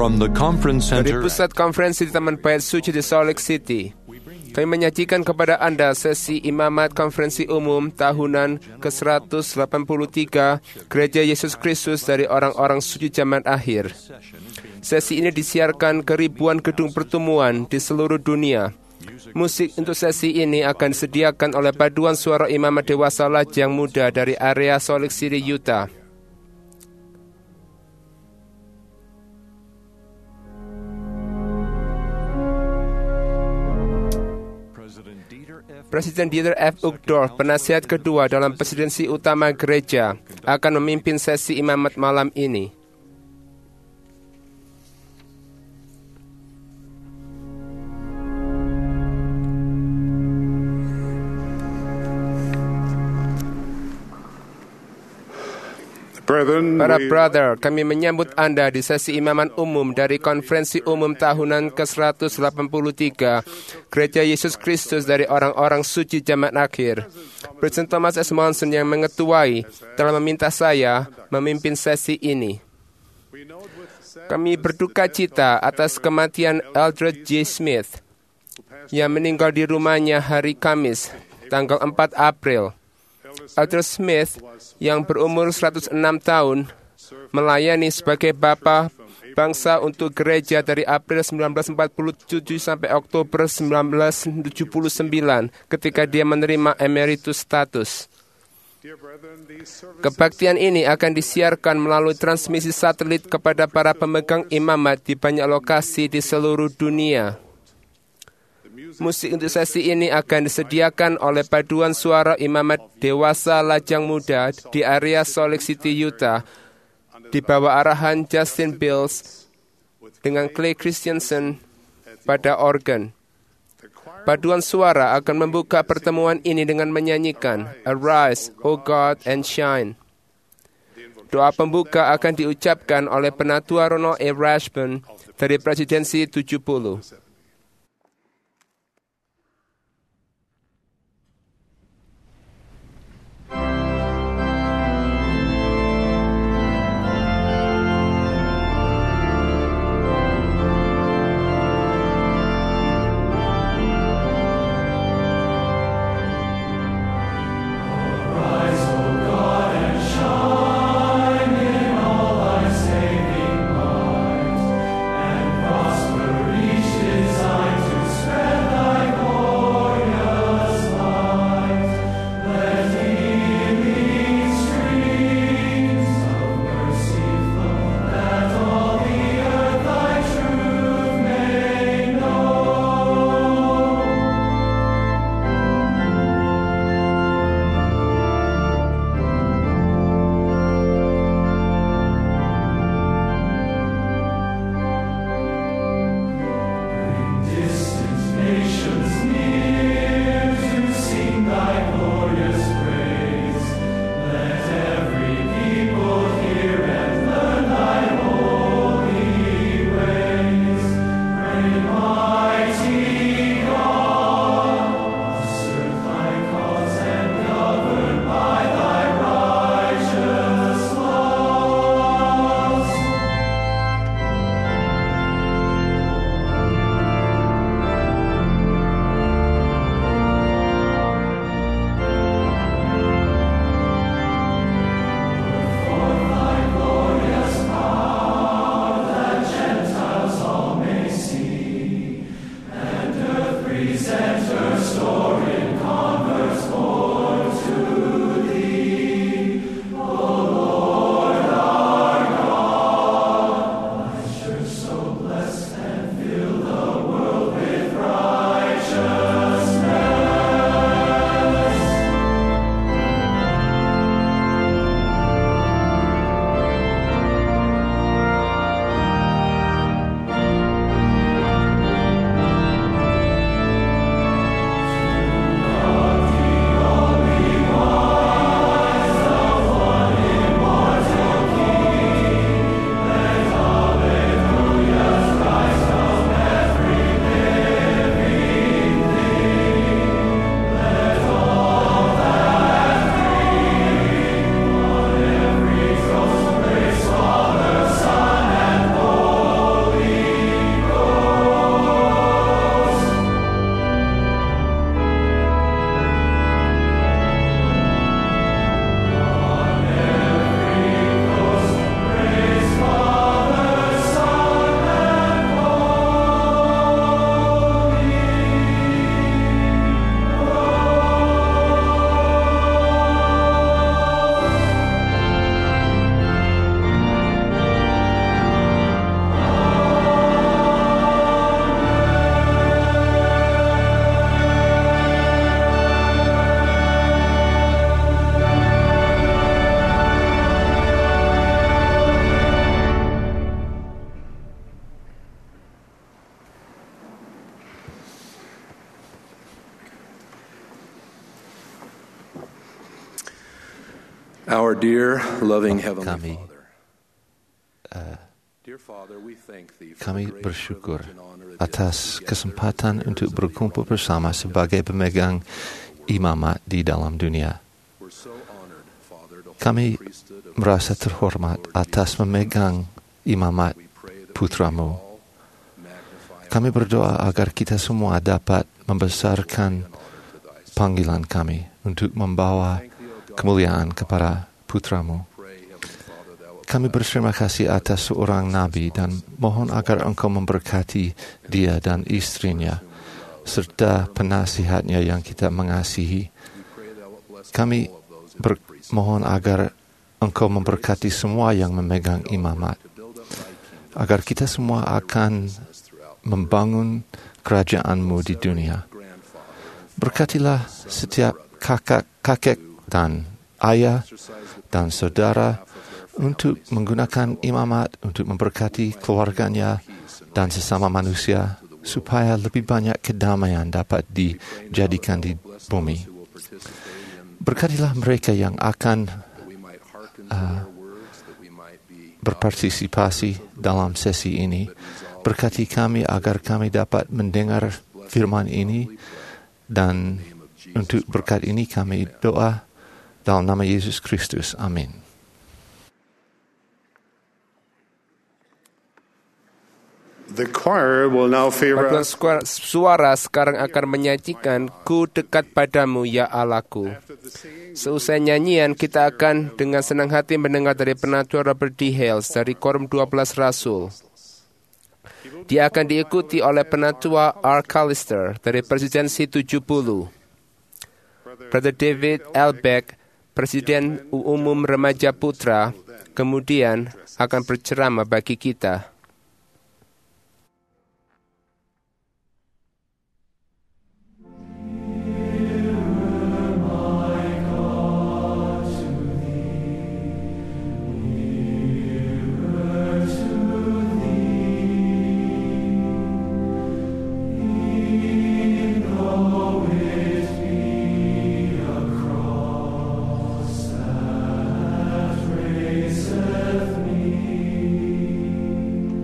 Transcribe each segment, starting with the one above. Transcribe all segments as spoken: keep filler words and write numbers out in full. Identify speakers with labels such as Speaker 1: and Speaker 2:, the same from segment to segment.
Speaker 1: From the conference
Speaker 2: Dari
Speaker 1: center
Speaker 2: pusat konferensi di Taman Bait Suci di Salt Lake City, kami menyajikan kepada Anda sesi imamat konferensi umum tahunan ke seratus delapan puluh tiga Gereja Yesus Kristus dari Orang-orang Suci Zaman Akhir. Sesi ini disiarkan ke ribuan gedung pertemuan di seluruh dunia. Musik untuk sesi ini akan disediakan oleh paduan suara imamat dewasa lajang muda dari area Salt Lake City, Utah. Presiden Dieter F. Uchtdorf, penasihat kedua dalam presidensi utama gereja, akan memimpin sesi imamat malam ini. Para brother, kami menyambut Anda di sesi imaman umum dari konferensi umum tahunan ke seratus delapan puluh tiga Gereja Yesus Kristus dari Orang-orang Suci Zaman Akhir. Presiden Thomas S. Monson yang mengetuai telah meminta saya memimpin sesi ini. Kami berduka cita atas kematian Eldred J. Smith yang meninggal di rumahnya hari Kamis, tanggal empat April. Eldred Smith yang berumur seratus enam tahun melayani sebagai bapa bangsa untuk gereja dari April seribu sembilan ratus empat puluh tujuh sampai Oktober seribu sembilan ratus tujuh puluh sembilan ketika dia menerima emeritus status. Kebaktian ini akan disiarkan melalui transmisi satelit kepada para pemegang imamat di banyak lokasi di seluruh dunia. Musik untuk sesi ini akan disediakan oleh paduan suara imamat dewasa lajang muda di area Salt Lake City, Utah, di bawah arahan Justin Bills dengan Clay Christensen pada organ. Paduan suara akan membuka pertemuan ini dengan menyanyikan Arise, O God, and Shine. Doa pembuka akan diucapkan oleh Penatua Ronald A. Rashburn dari Presidensi tujuh puluh.
Speaker 3: Saving might, and prosper each his
Speaker 1: Our dear, loving Heavenly
Speaker 3: Kami,
Speaker 1: Father,
Speaker 3: uh,
Speaker 1: dear Father, we thank Thee for
Speaker 3: kami
Speaker 1: the great
Speaker 3: bersyukur
Speaker 1: privilege and honor it is
Speaker 3: atas
Speaker 1: to gather
Speaker 3: kesempatan
Speaker 1: here
Speaker 3: untuk
Speaker 1: as
Speaker 3: berkumpul
Speaker 1: faithful
Speaker 3: bersama
Speaker 1: children.
Speaker 3: sebagai pemegang imamat di dalam dunia.
Speaker 1: We're so honored, Father, to hold
Speaker 3: Kami
Speaker 1: the priesthood of
Speaker 3: merasa
Speaker 1: our
Speaker 3: terhormat
Speaker 1: Lord
Speaker 3: atas
Speaker 1: Jesus
Speaker 3: memegang imamat
Speaker 1: Christ. We pray that we
Speaker 3: putramu.
Speaker 1: may all magnify
Speaker 3: Kami
Speaker 1: and
Speaker 3: berdoa agar kita semua dapat membesarkan
Speaker 1: honor to Thy Son.
Speaker 3: panggilan kami untuk membawa
Speaker 1: Thank Thee, O God,
Speaker 3: kemuliaan kepada putramu.
Speaker 1: pray, Heavenly Father, Thou wilt
Speaker 3: Kami
Speaker 1: bless
Speaker 3: berterima kasih atas seorang nabi dan mohon agar Engkau memberkati dia dan istrinya serta penasihatnya yang kita mengasihi.
Speaker 1: We pray Thou wilt bless
Speaker 3: Kami
Speaker 1: all of those in the
Speaker 3: ber-
Speaker 1: priesthood
Speaker 3: mohon agar Engkau memberkati semua yang memegang imamat,
Speaker 1: to build up Thy kingdom
Speaker 3: agar kita semua akan
Speaker 1: throughout
Speaker 3: membangun kerajaan-Mu di dunia.
Speaker 1: grandfather
Speaker 3: Berkatilah setiap kakak, kakek dan ayah dan saudara untuk menggunakan imamat untuk memberkati keluarganya dan sesama manusia supaya lebih banyak kedamaian dapat dijadikan di bumi.
Speaker 1: who will participate in
Speaker 3: Berkatilah mereka yang akan
Speaker 1: that we might hearken to their words, that we might be
Speaker 3: berpartisipasi dalam sesi ini. Berkati kami agar kami dapat mendengar firman ini, dan untuk berkat ini kami doa dalam nama Yesus Kristus. Amin.
Speaker 4: The choir will now favor
Speaker 2: Paduan
Speaker 4: us.
Speaker 2: suara- suara sekarang akan menyajikan Ku dekat padamu ya Allahku. Seusai nyanyian, kita akan dengan senang hati mendengar dari penatua Robert D. Hales dari Korum dua belas Rasul. Dia akan diikuti oleh penatua R. Callister dari Presidensi tujuh puluh. Brother David L. Beck, Presiden Umum Remaja Putra, kemudian akan berceramah bagi kita.
Speaker 5: Seth me.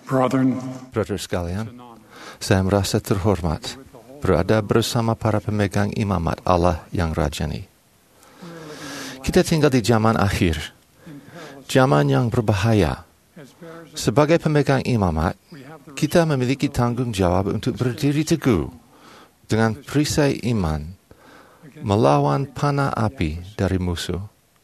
Speaker 4: Brethren,
Speaker 3: Saudara sekalian, saya merasa terhormat berada bersama para pemegang imamat Allah yang rajani. Kita tinggal di zaman akhir, zaman yang berbahaya. Sebagai pemegang imamat, kita memiliki tanggung jawab untuk berdiri teguh dengan perisai iman, melawan panah api dari musuh.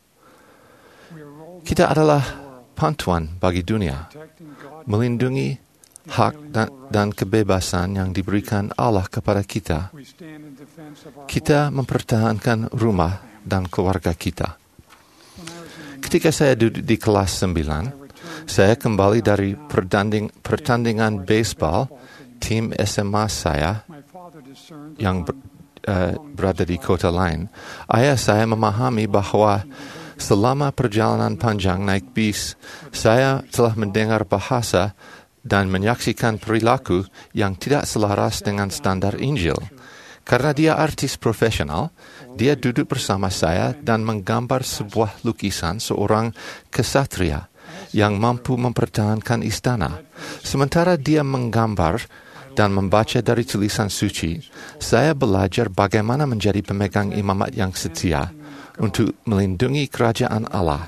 Speaker 3: Kita adalah pantuan bagi dunia, melindungi hak dan, dan kebebasan yang diberikan Allah kepada kita. Kita mempertahankan rumah dan keluarga kita. Ketika saya duduk di kelas sembilan, saya kembali dari pertanding, pertandingan baseball tim S M A saya yang ber, uh, berada di kota lain. Ayah saya memahami bahwa selama perjalanan panjang naik bis, saya telah mendengar bahasa dan menyaksikan perilaku yang tidak selaras dengan standar Injil. Karena dia artis profesional, dia duduk bersama saya dan menggambar sebuah lukisan seorang kesatria yang mampu mempertahankan istana. Sementara dia menggambar dan membaca dari tulisan suci, saya belajar bagaimana menjadi pemegang imamat yang setia untuk melindungi kerajaan Allah.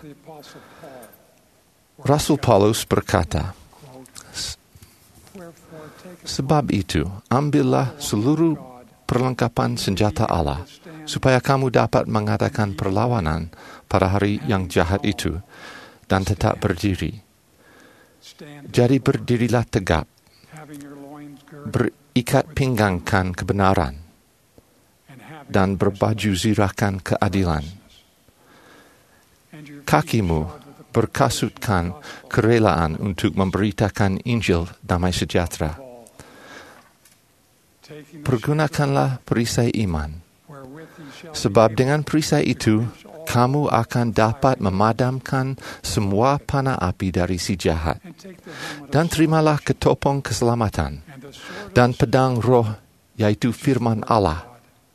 Speaker 3: Rasul Paulus berkata, "Sebab itu, ambillah seluruh perlengkapan senjata Allah, supaya kamu dapat mengadakan perlawanan pada hari yang jahat itu, dan tetap berdiri. Jadi berdirilah tegap, berikat pinggangkan kebenaran, dan berbaju zirahkan keadilan. Kakimu berkasutkan kerelaan untuk memberitakan Injil damai sejahtera. Pergunakanlah perisai iman, sebab dengan perisai itu kamu akan dapat memadamkan semua panah api dari si jahat. Dan terimalah ketopong keselamatan dan pedang roh, yaitu firman Allah."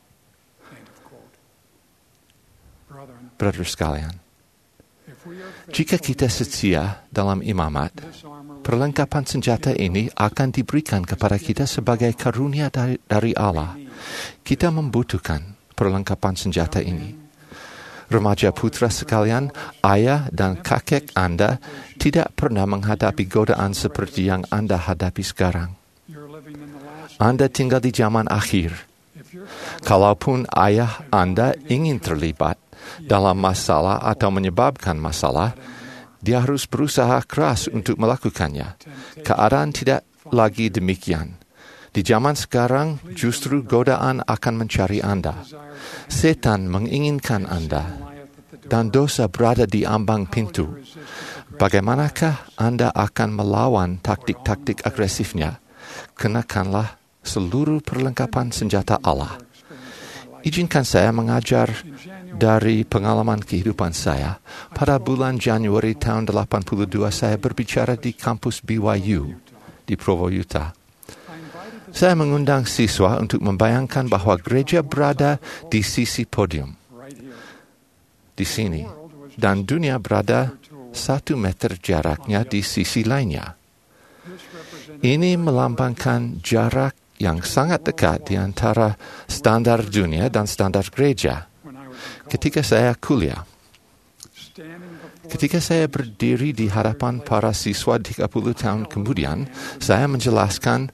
Speaker 3: Brother sekalian, jika kita setia dalam imamat, perlengkapan senjata ini akan diberikan kepada kita sebagai karunia dari, dari Allah. Kita membutuhkan perlengkapan senjata ini. Remaja putra sekalian, ayah dan kakek Anda tidak pernah menghadapi godaan seperti yang Anda hadapi sekarang. Anda tinggal di zaman akhir. Kalaupun ayah Anda ingin terlibat dalam masalah atau menyebabkan masalah, dia harus berusaha keras untuk melakukannya. Keadaan tidak lagi demikian. Di zaman sekarang, justru godaan akan mencari Anda. Setan menginginkan Anda, dan dosa berada di ambang pintu. Bagaimanakah Anda akan melawan taktik-taktik agresifnya? Kenakanlah seluruh perlengkapan senjata Allah. Izinkan saya mengajar dari pengalaman kehidupan saya. Pada bulan Januari tahun delapan puluh dua, saya berbicara di kampus B Y U di Provo, Utah. Saya mengundang siswa untuk membayangkan bahwa gereja berada di sisi podium, di sini, dan dunia berada satu meter jaraknya di sisi lainnya. Ini melambangkan jarak yang sangat dekat di antara standar dunia dan standar gereja. Ketika saya kuliah, ketika saya berdiri di hadapan para siswa tiga puluh tahun kemudian, saya menjelaskan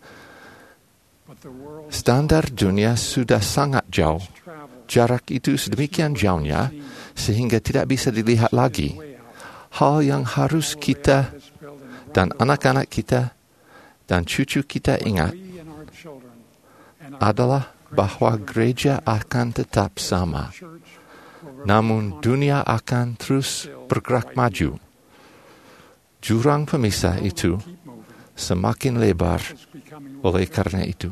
Speaker 3: standar dunia sudah sangat jauh. Jarak itu sedemikian jauhnya sehingga tidak bisa dilihat lagi. Hal yang harus kita dan anak-anak kita dan cucu kita ingat adalah bahwa gereja akan tetap sama. Namun dunia akan terus bergerak maju. Jurang pemisah itu semakin lebar oleh karena itu.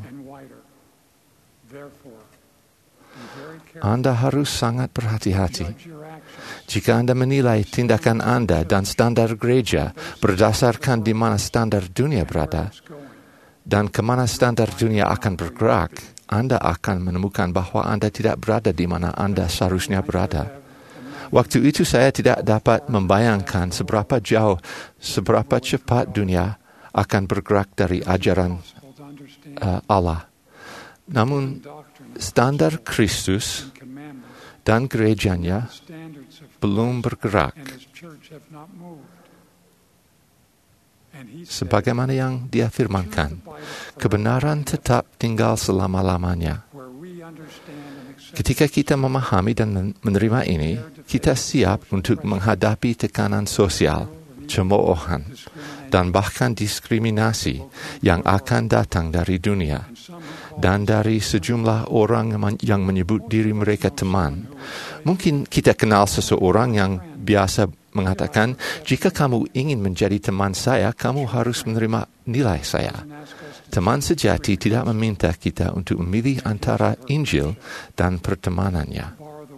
Speaker 3: Anda harus sangat berhati-hati. Jika Anda menilai tindakan Anda dan standar gereja berdasarkan di mana standar dunia berada, dan kemana standar dunia akan bergerak, Anda akan menemukan bahwa Anda tidak berada di mana Anda seharusnya berada. Waktu itu saya tidak dapat membayangkan seberapa jauh, seberapa cepat dunia akan bergerak dari ajaran uh, Allah. Namun standar Kristus dan gerejanya belum bergerak sebagaimana yang Dia firmankan. Kebenaran tetap tinggal selama-lamanya. Ketika kita memahami dan menerima ini, kita siap untuk menghadapi tekanan sosial, cemoohan, dan bahkan diskriminasi yang akan datang dari dunia dan dari sejumlah orang yang menyebut diri mereka teman. Mungkin kita kenal seseorang yang biasa mengatakan, jika kamu ingin menjadi teman saya, kamu harus menerima nilai saya. Teman sejati tidak meminta kita untuk memilih antara Injil dan pertemanannya.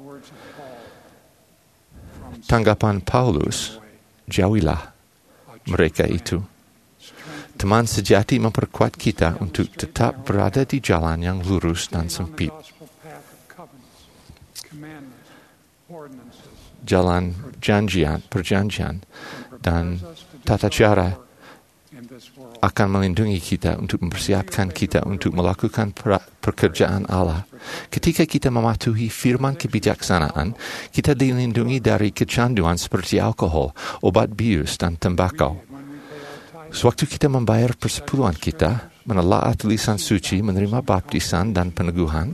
Speaker 3: Tanggapan Paulus, jauhilah mereka itu. Teman sejati memperkuat kita untuk tetap berada di jalan yang lurus dan sempit. Jalan janjian, perjanjian, dan tata cara akan melindungi kita untuk mempersiapkan kita untuk melakukan pekerjaan Allah. Ketika kita mematuhi firman kebijaksanaan, kita dilindungi dari kecanduan seperti alkohol, obat bius, dan tembakau. Sewaktu kita membayar persepuluhan kita, menelaah tulisan suci, menerima baptisan dan peneguhan,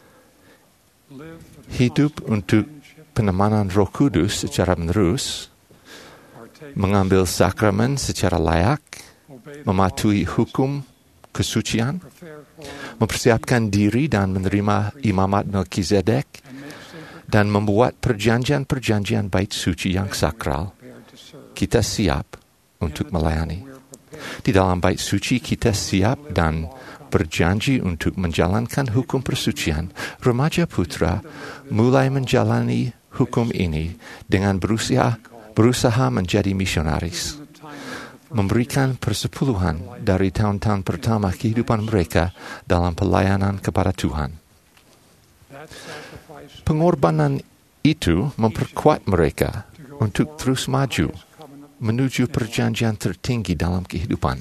Speaker 3: hidup untuk penemanan Roh Kudus secara menerus, mengambil sakramen secara layak, mematuhi hukum kesucian, mempersiapkan diri dan menerima imamat Melkizedek, dan membuat perjanjian-perjanjian bait suci yang sakral, kita siap untuk melayani. Di dalam bait suci kita siap dan berjanji untuk menjalankan hukum persucian. Remaja putra mulai menjalani hukum ini dengan berusaha, berusaha menjadi misionaris, memberikan persepuluhan dari tahun-tahun pertama kehidupan mereka dalam pelayanan kepada Tuhan. Pengorbanan itu memperkuat mereka untuk terus maju menuju perjanjian tertinggi dalam kehidupan.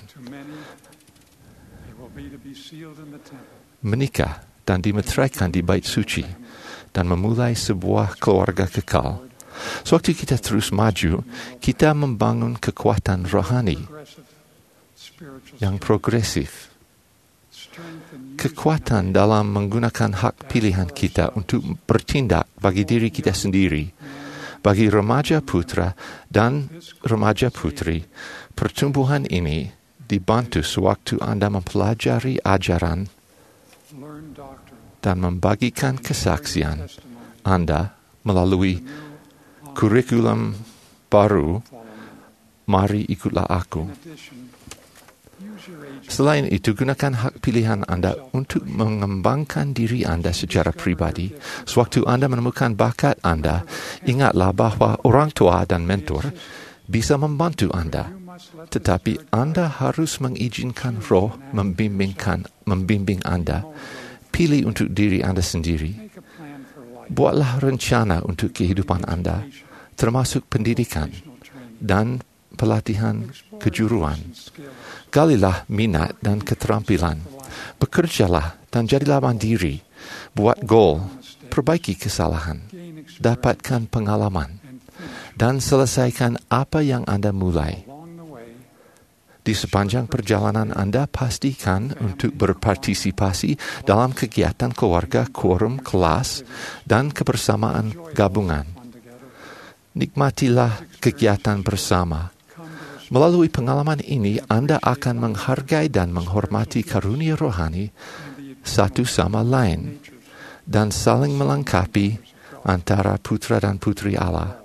Speaker 3: Menikah dan dimeteraikan di bait suci dan memulai sebuah keluarga kekal. Sewaktu kita terus maju, kita membangun kekuatan rohani yang progresif. Kekuatan dalam menggunakan hak pilihan kita untuk bertindak bagi diri kita sendiri. Bagi remaja putra dan remaja putri, pertumbuhan ini dibantu sewaktu Anda mempelajari ajaran dan membagikan kesaksian Anda melalui kurikulum baru, mari ikutlah aku. Selain itu, gunakan hak pilihan Anda untuk mengembangkan diri Anda secara pribadi. Sewaktu Anda menemukan bakat Anda, ingatlah bahwa orang tua dan mentor bisa membantu Anda. Tetapi Anda harus mengizinkan Roh membimbingkan, membimbing Anda. Pilih untuk diri Anda sendiri. Buatlah rencana untuk kehidupan Anda, termasuk pendidikan dan pelatihan kejuruan. Galilah minat dan keterampilan. Bekerjalah dan jadilah mandiri. Buat goal, perbaiki kesalahan, dapatkan pengalaman, dan selesaikan apa yang Anda mulai. Di sepanjang perjalanan Anda, pastikan untuk berpartisipasi dalam kegiatan keluarga, quorum, kelas, dan kebersamaan gabungan. Nikmatilah kegiatan bersama. Melalui pengalaman ini, Anda akan menghargai dan menghormati karunia rohani satu sama lain dan saling melengkapi antara putra dan putri Allah.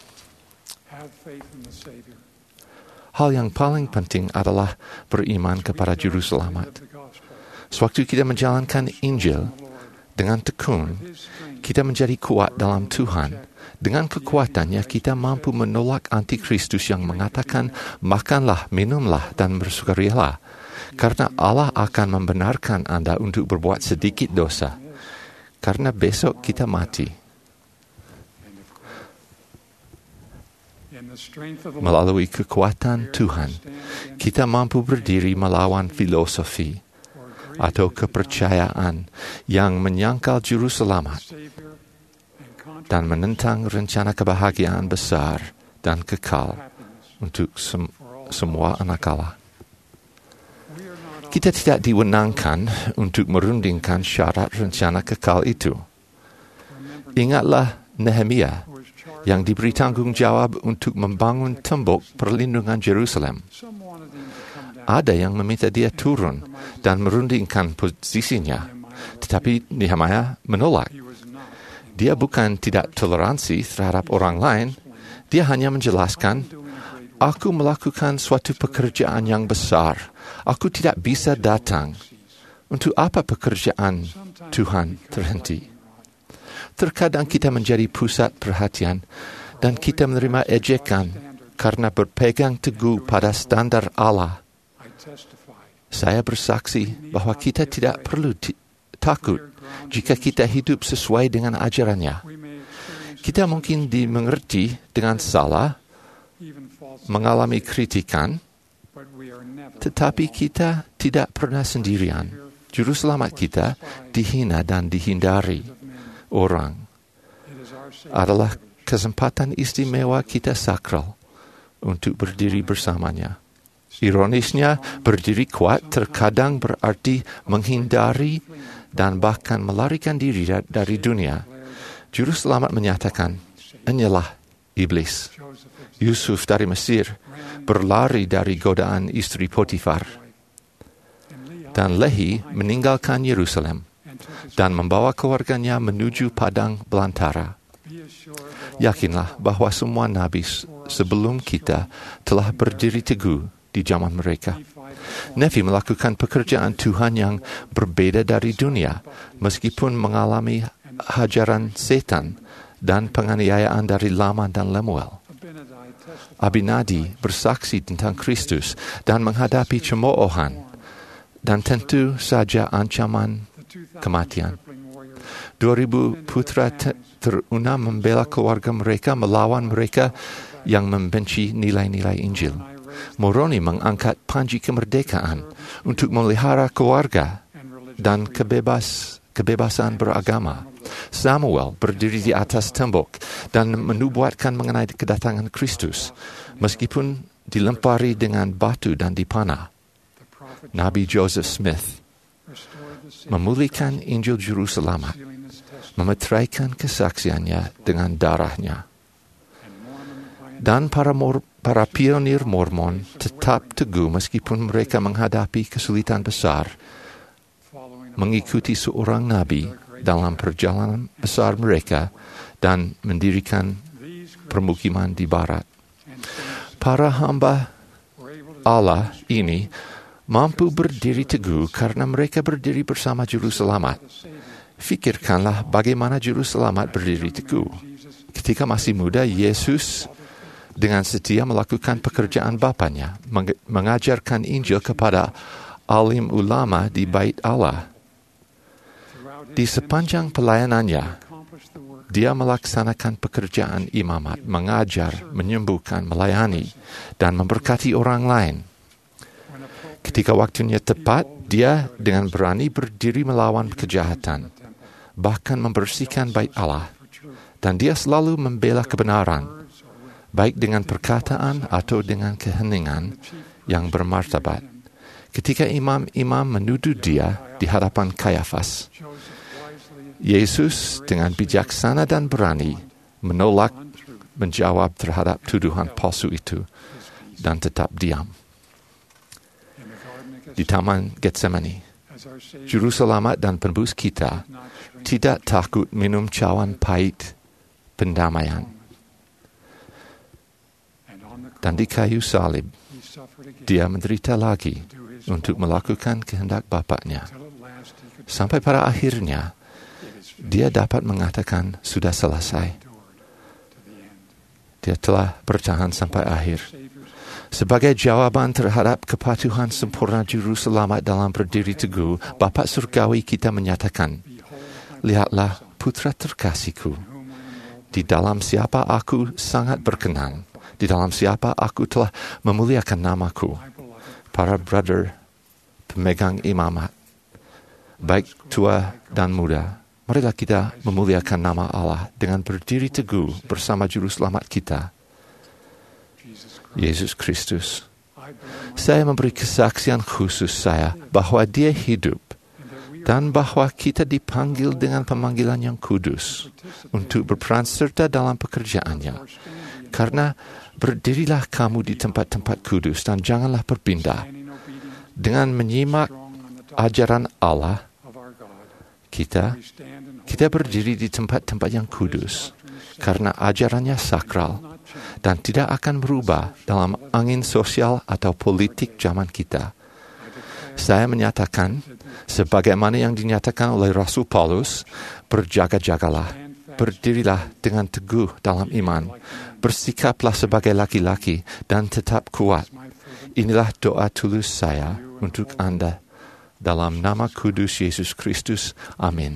Speaker 3: Hal yang paling penting adalah beriman kepada Juru Selamat. Sewaktu kita menjalankan Injil dengan tekun, kita menjadi kuat dalam Tuhan. Dengan kekuatannya, kita mampu menolak antikristus yang mengatakan, makanlah, minumlah, dan bersukarialah. Karena Allah akan membenarkan Anda untuk berbuat sedikit dosa. Karena besok kita mati. Melalui kekuatan Tuhan, kita mampu berdiri melawan filosofi atau kepercayaan yang menyangkal juru selamat dan menentang rencana kebahagiaan besar dan kekal untuk sem- semua anak Allah. Kita tidak diwenangkan untuk merundingkan syarat rencana kekal itu. Ingatlah Nehemia yang diberi tanggung jawab untuk membangun tembok perlindungan Jerusalem. Ada yang meminta dia turun dan merundingkan posisinya, tetapi Nehemia menolak. Dia bukan tidak toleransi terhadap orang lain, dia hanya menjelaskan, aku melakukan suatu pekerjaan yang besar. Aku tidak bisa datang. Untuk apa pekerjaan Tuhan terhenti? Terkadang kita menjadi pusat perhatian dan kita menerima ejekan karena berpegang teguh pada standar Allah. Saya bersaksi bahwa kita tidak perlu t- takut jika kita hidup sesuai dengan ajarannya. Kita mungkin dimengerti dengan salah, mengalami kritikan, tetapi kita tidak pernah sendirian. Juru selamat kita dihina dan dihindari orang. Adalah kesempatan istimewa kita sakral untuk berdiri bersamanya. Ironisnya, berdiri kuat terkadang berarti menghindari dan bahkan melarikan diri dari dunia. Juru selamat menyatakan, "Enyalah iblis." Yusuf dari Mesir berlari dari godaan istri Potifar. Dan Lehi meninggalkan Yerusalem dan membawa keluarganya menuju padang belantara. Yakinlah bahwa semua nabi sebelum kita telah berdiri teguh di zaman mereka. Nefi melakukan pekerjaan Tuhan yang berbeda dari dunia, meskipun mengalami hajaran setan dan penganiayaan dari Laman dan Lemuel. Abinadi bersaksi tentang Kristus dan menghadapi cemoohan dan tentu saja ancaman kematian. Dua ribu putra teruna membela keluarga mereka melawan mereka yang membenci nilai-nilai Injil. Moroni mengangkat panji kemerdekaan untuk memelihara keluarga dan kebebas, kebebasan beragama. Samuel berdiri di atas tembok dan menubuatkan mengenai kedatangan Kristus, meskipun dilempari dengan batu dan dipanah. Nabi Joseph Smith memulihkan Injil Juru Selamat, memeteraikan kesaksiannya dengan darahnya. Dan para, mor- para pionir Mormon tetap teguh meskipun mereka menghadapi kesulitan besar, mengikuti seorang nabi dalam perjalanan besar mereka dan mendirikan permukiman di barat. Para hamba Allah ini mampu berdiri teguh karena mereka berdiri bersama Juru Selamat. Fikirkanlah bagaimana Juru Selamat berdiri teguh. Ketika masih muda, Yesus dengan setia melakukan pekerjaan Bapanya, meng- mengajarkan Injil kepada alim ulama di Bait Allah. Di sepanjang pelayanannya, dia melaksanakan pekerjaan imamat, mengajar, menyembuhkan, melayani, dan memberkati orang lain. Ketika waktunya tepat, dia dengan berani berdiri melawan kejahatan, bahkan membersihkan Bait Allah, dan dia selalu membela kebenaran, baik dengan perkataan atau dengan keheningan yang bermartabat. Ketika imam-imam menuduh dia di hadapan Kayafas, Yesus dengan bijaksana dan berani menolak menjawab terhadap tuduhan palsu itu dan tetap diam. Di Taman Getsemani, Juru Selamat dan Penebus kita tidak takut minum cawan pahit pendamaian. Dan di kayu salib, dia menderita lagi untuk melakukan kehendak Bapaknya. Sampai pada akhirnya, dia dapat mengatakan, sudah selesai. Dia telah bertahan sampai akhir. Sebagai jawaban terhadap kepatuhan sempurna Juru Selamat dalam berdiri teguh, Bapa Surgawi kita menyatakan, lihatlah putra terkasihku, di dalam siapa aku sangat berkenan, di dalam siapa aku telah memuliakan namaku. para brother pemegang imamat, baik tua dan muda, marilah kita memuliakan nama Allah dengan berdiri teguh bersama Juru Selamat kita, Yesus Kristus. Saya memberi kesaksian khusus saya bahwa Dia hidup dan bahwa kita dipanggil dengan pemanggilan yang kudus untuk berperan serta dalam pekerjaannya. Karena berdirilah kamu di tempat-tempat kudus dan janganlah berpindah. Dengan menyimak ajaran Allah, kita kita berdiri di tempat-tempat yang kudus karena ajarannya sakral dan tidak akan berubah dalam angin sosial atau politik zaman kita. Saya menyatakan, sebagaimana yang dinyatakan oleh Rasul Paulus, berjaga-jagalah, berdirilah dengan teguh dalam iman, bersikaplah sebagai laki-laki dan tetap kuat. Inilah doa tulus saya untuk Anda. Dalam nama kudus Yesus Kristus. Amin.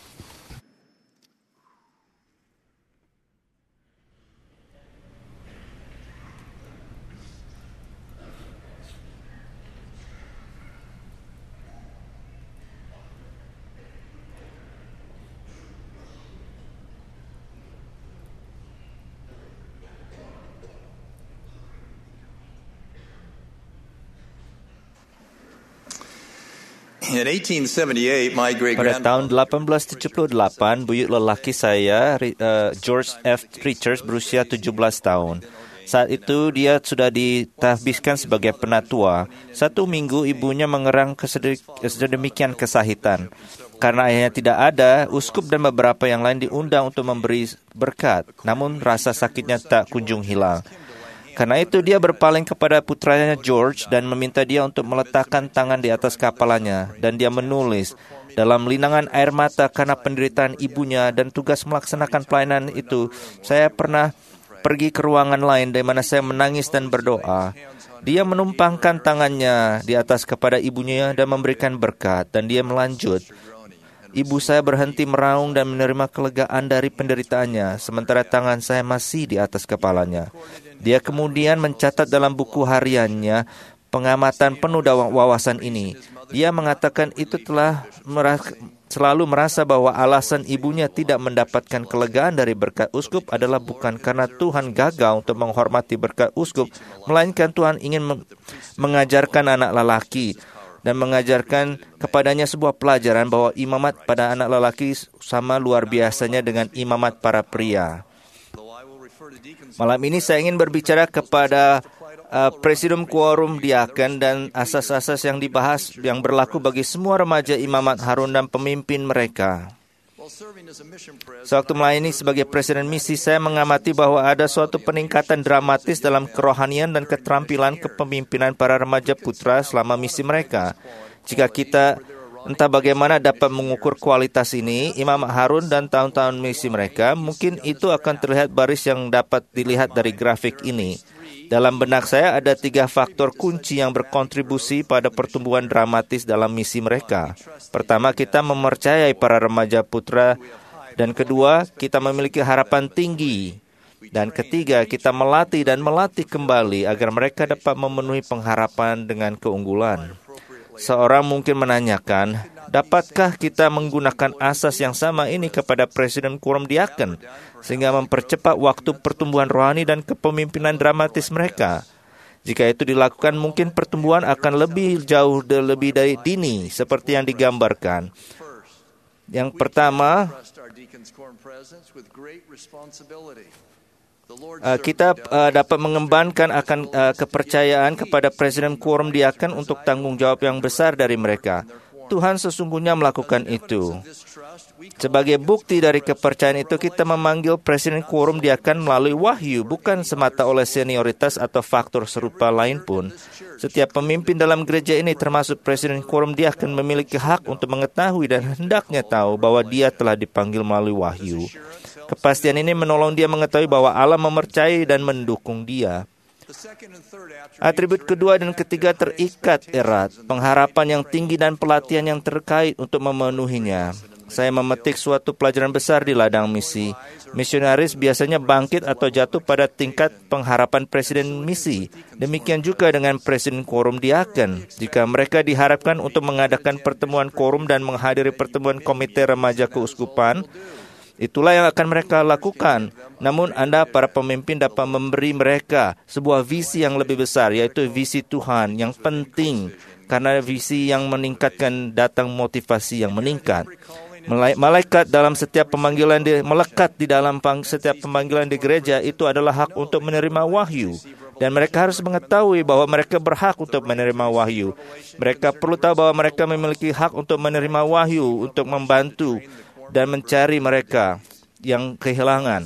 Speaker 5: In eighteen seventy-eight, my great
Speaker 6: Pada tahun delapan belas tujuh puluh delapan, buyut lelaki saya, uh, George F. Richards, berusia tujuh belas tahun. Saat itu dia sudah ditahbiskan sebagai penatua. Satu minggu ibunya mengerang sedemikian kesahitan. Karena ayahnya tidak ada, uskup dan beberapa yang lain diundang untuk memberi berkat. Namun rasa sakitnya tak kunjung hilang. Karena itu dia berpaling kepada putranya George dan meminta dia untuk meletakkan tangan di atas kepalanya. Dan dia menulis, dalam linangan air mata karena penderitaan ibunya dan tugas melaksanakan pelayanan itu, saya pernah pergi ke ruangan lain di mana saya menangis dan berdoa. Dia menumpangkan tangannya di atas kepada ibunya dan memberikan berkat. Dan dia melanjut, ibu saya berhenti meraung dan menerima kelegaan dari penderitaannya, sementara tangan saya masih di atas kepalanya. Dia kemudian mencatat dalam buku hariannya pengamatan penuh wawasan ini. Dia mengatakan itu telah merasa, selalu merasa bahwa alasan ibunya tidak mendapatkan kelegaan dari berkat uskup adalah bukan karena Tuhan gagal untuk menghormati berkat uskup, melainkan Tuhan ingin mengajarkan anak lelaki dan mengajarkan kepadanya sebuah pelajaran bahwa imamat pada anak lelaki sama luar biasanya dengan imamat para pria. Malam ini saya ingin berbicara kepada uh, Presidium Quorum Diaken dan asas-asas yang dibahas yang berlaku bagi semua remaja imamat Harun dan pemimpin mereka. Sewaktu melayani sebagai presiden misi, saya mengamati bahwa ada suatu peningkatan dramatis dalam kerohanian dan keterampilan kepemimpinan para remaja putra selama misi mereka. Jika kita entah bagaimana dapat mengukur kualitas ini, Imam Harun dan tahun-tahun misi mereka, mungkin itu akan terlihat baris yang dapat dilihat dari grafik ini. Dalam benak saya ada tiga faktor kunci yang berkontribusi pada pertumbuhan dramatis dalam misi mereka. Pertama, kita mempercayai para remaja putra. Dan kedua, kita memiliki harapan tinggi. Dan ketiga, kita melatih dan melatih kembali agar mereka dapat memenuhi pengharapan dengan keunggulan. Seorang mungkin menanyakan, dapatkah kita menggunakan asas yang sama ini kepada Presiden Quorum Diaken sehingga mempercepat waktu pertumbuhan rohani dan kepemimpinan dramatis mereka? Jika itu dilakukan, mungkin pertumbuhan akan lebih jauh dan lebih dari dini seperti yang digambarkan. Yang pertama, Uh, kita uh, dapat mengembangkan akan uh, kepercayaan kepada Presiden Quorum Diaken untuk tanggung jawab yang besar dari mereka. Tuhan sesungguhnya melakukan itu. Sebagai bukti dari kepercayaan itu, kita memanggil Presiden Quorum Diaken melalui wahyu, bukan semata oleh senioritas atau faktor serupa lain pun. Setiap pemimpin dalam gereja ini, termasuk Presiden Quorum Diaken, memiliki hak untuk mengetahui dan hendaknya tahu bahwa dia telah dipanggil melalui wahyu. Kepastian ini menolong dia mengetahui bahwa Allah mempercayai dan mendukung dia. Atribut kedua dan ketiga terikat erat, pengharapan yang tinggi dan pelatihan yang terkait untuk memenuhinya. saya memetik suatu pelajaran besar di ladang misi. Misionaris biasanya bangkit atau jatuh pada tingkat pengharapan presiden misi. Demikian juga dengan presiden quorum diaken. Jika mereka diharapkan untuk mengadakan pertemuan quorum dan menghadiri pertemuan komite remaja keuskupan, itulah yang akan mereka lakukan. Namun Anda, para pemimpin, dapat memberi mereka sebuah visi yang lebih besar, yaitu visi Tuhan yang penting. Karena visi yang meningkatkan datang motivasi yang meningkat. Malaikat dalam setiap pemanggilan di, melekat di dalam pang, setiap pemanggilan di gereja itu adalah hak untuk menerima wahyu. Dan mereka harus mengetahui bahwa mereka berhak untuk menerima wahyu. Mereka perlu tahu bahwa mereka memiliki hak untuk menerima wahyu, untuk membantu dan mencari mereka yang kehilangan.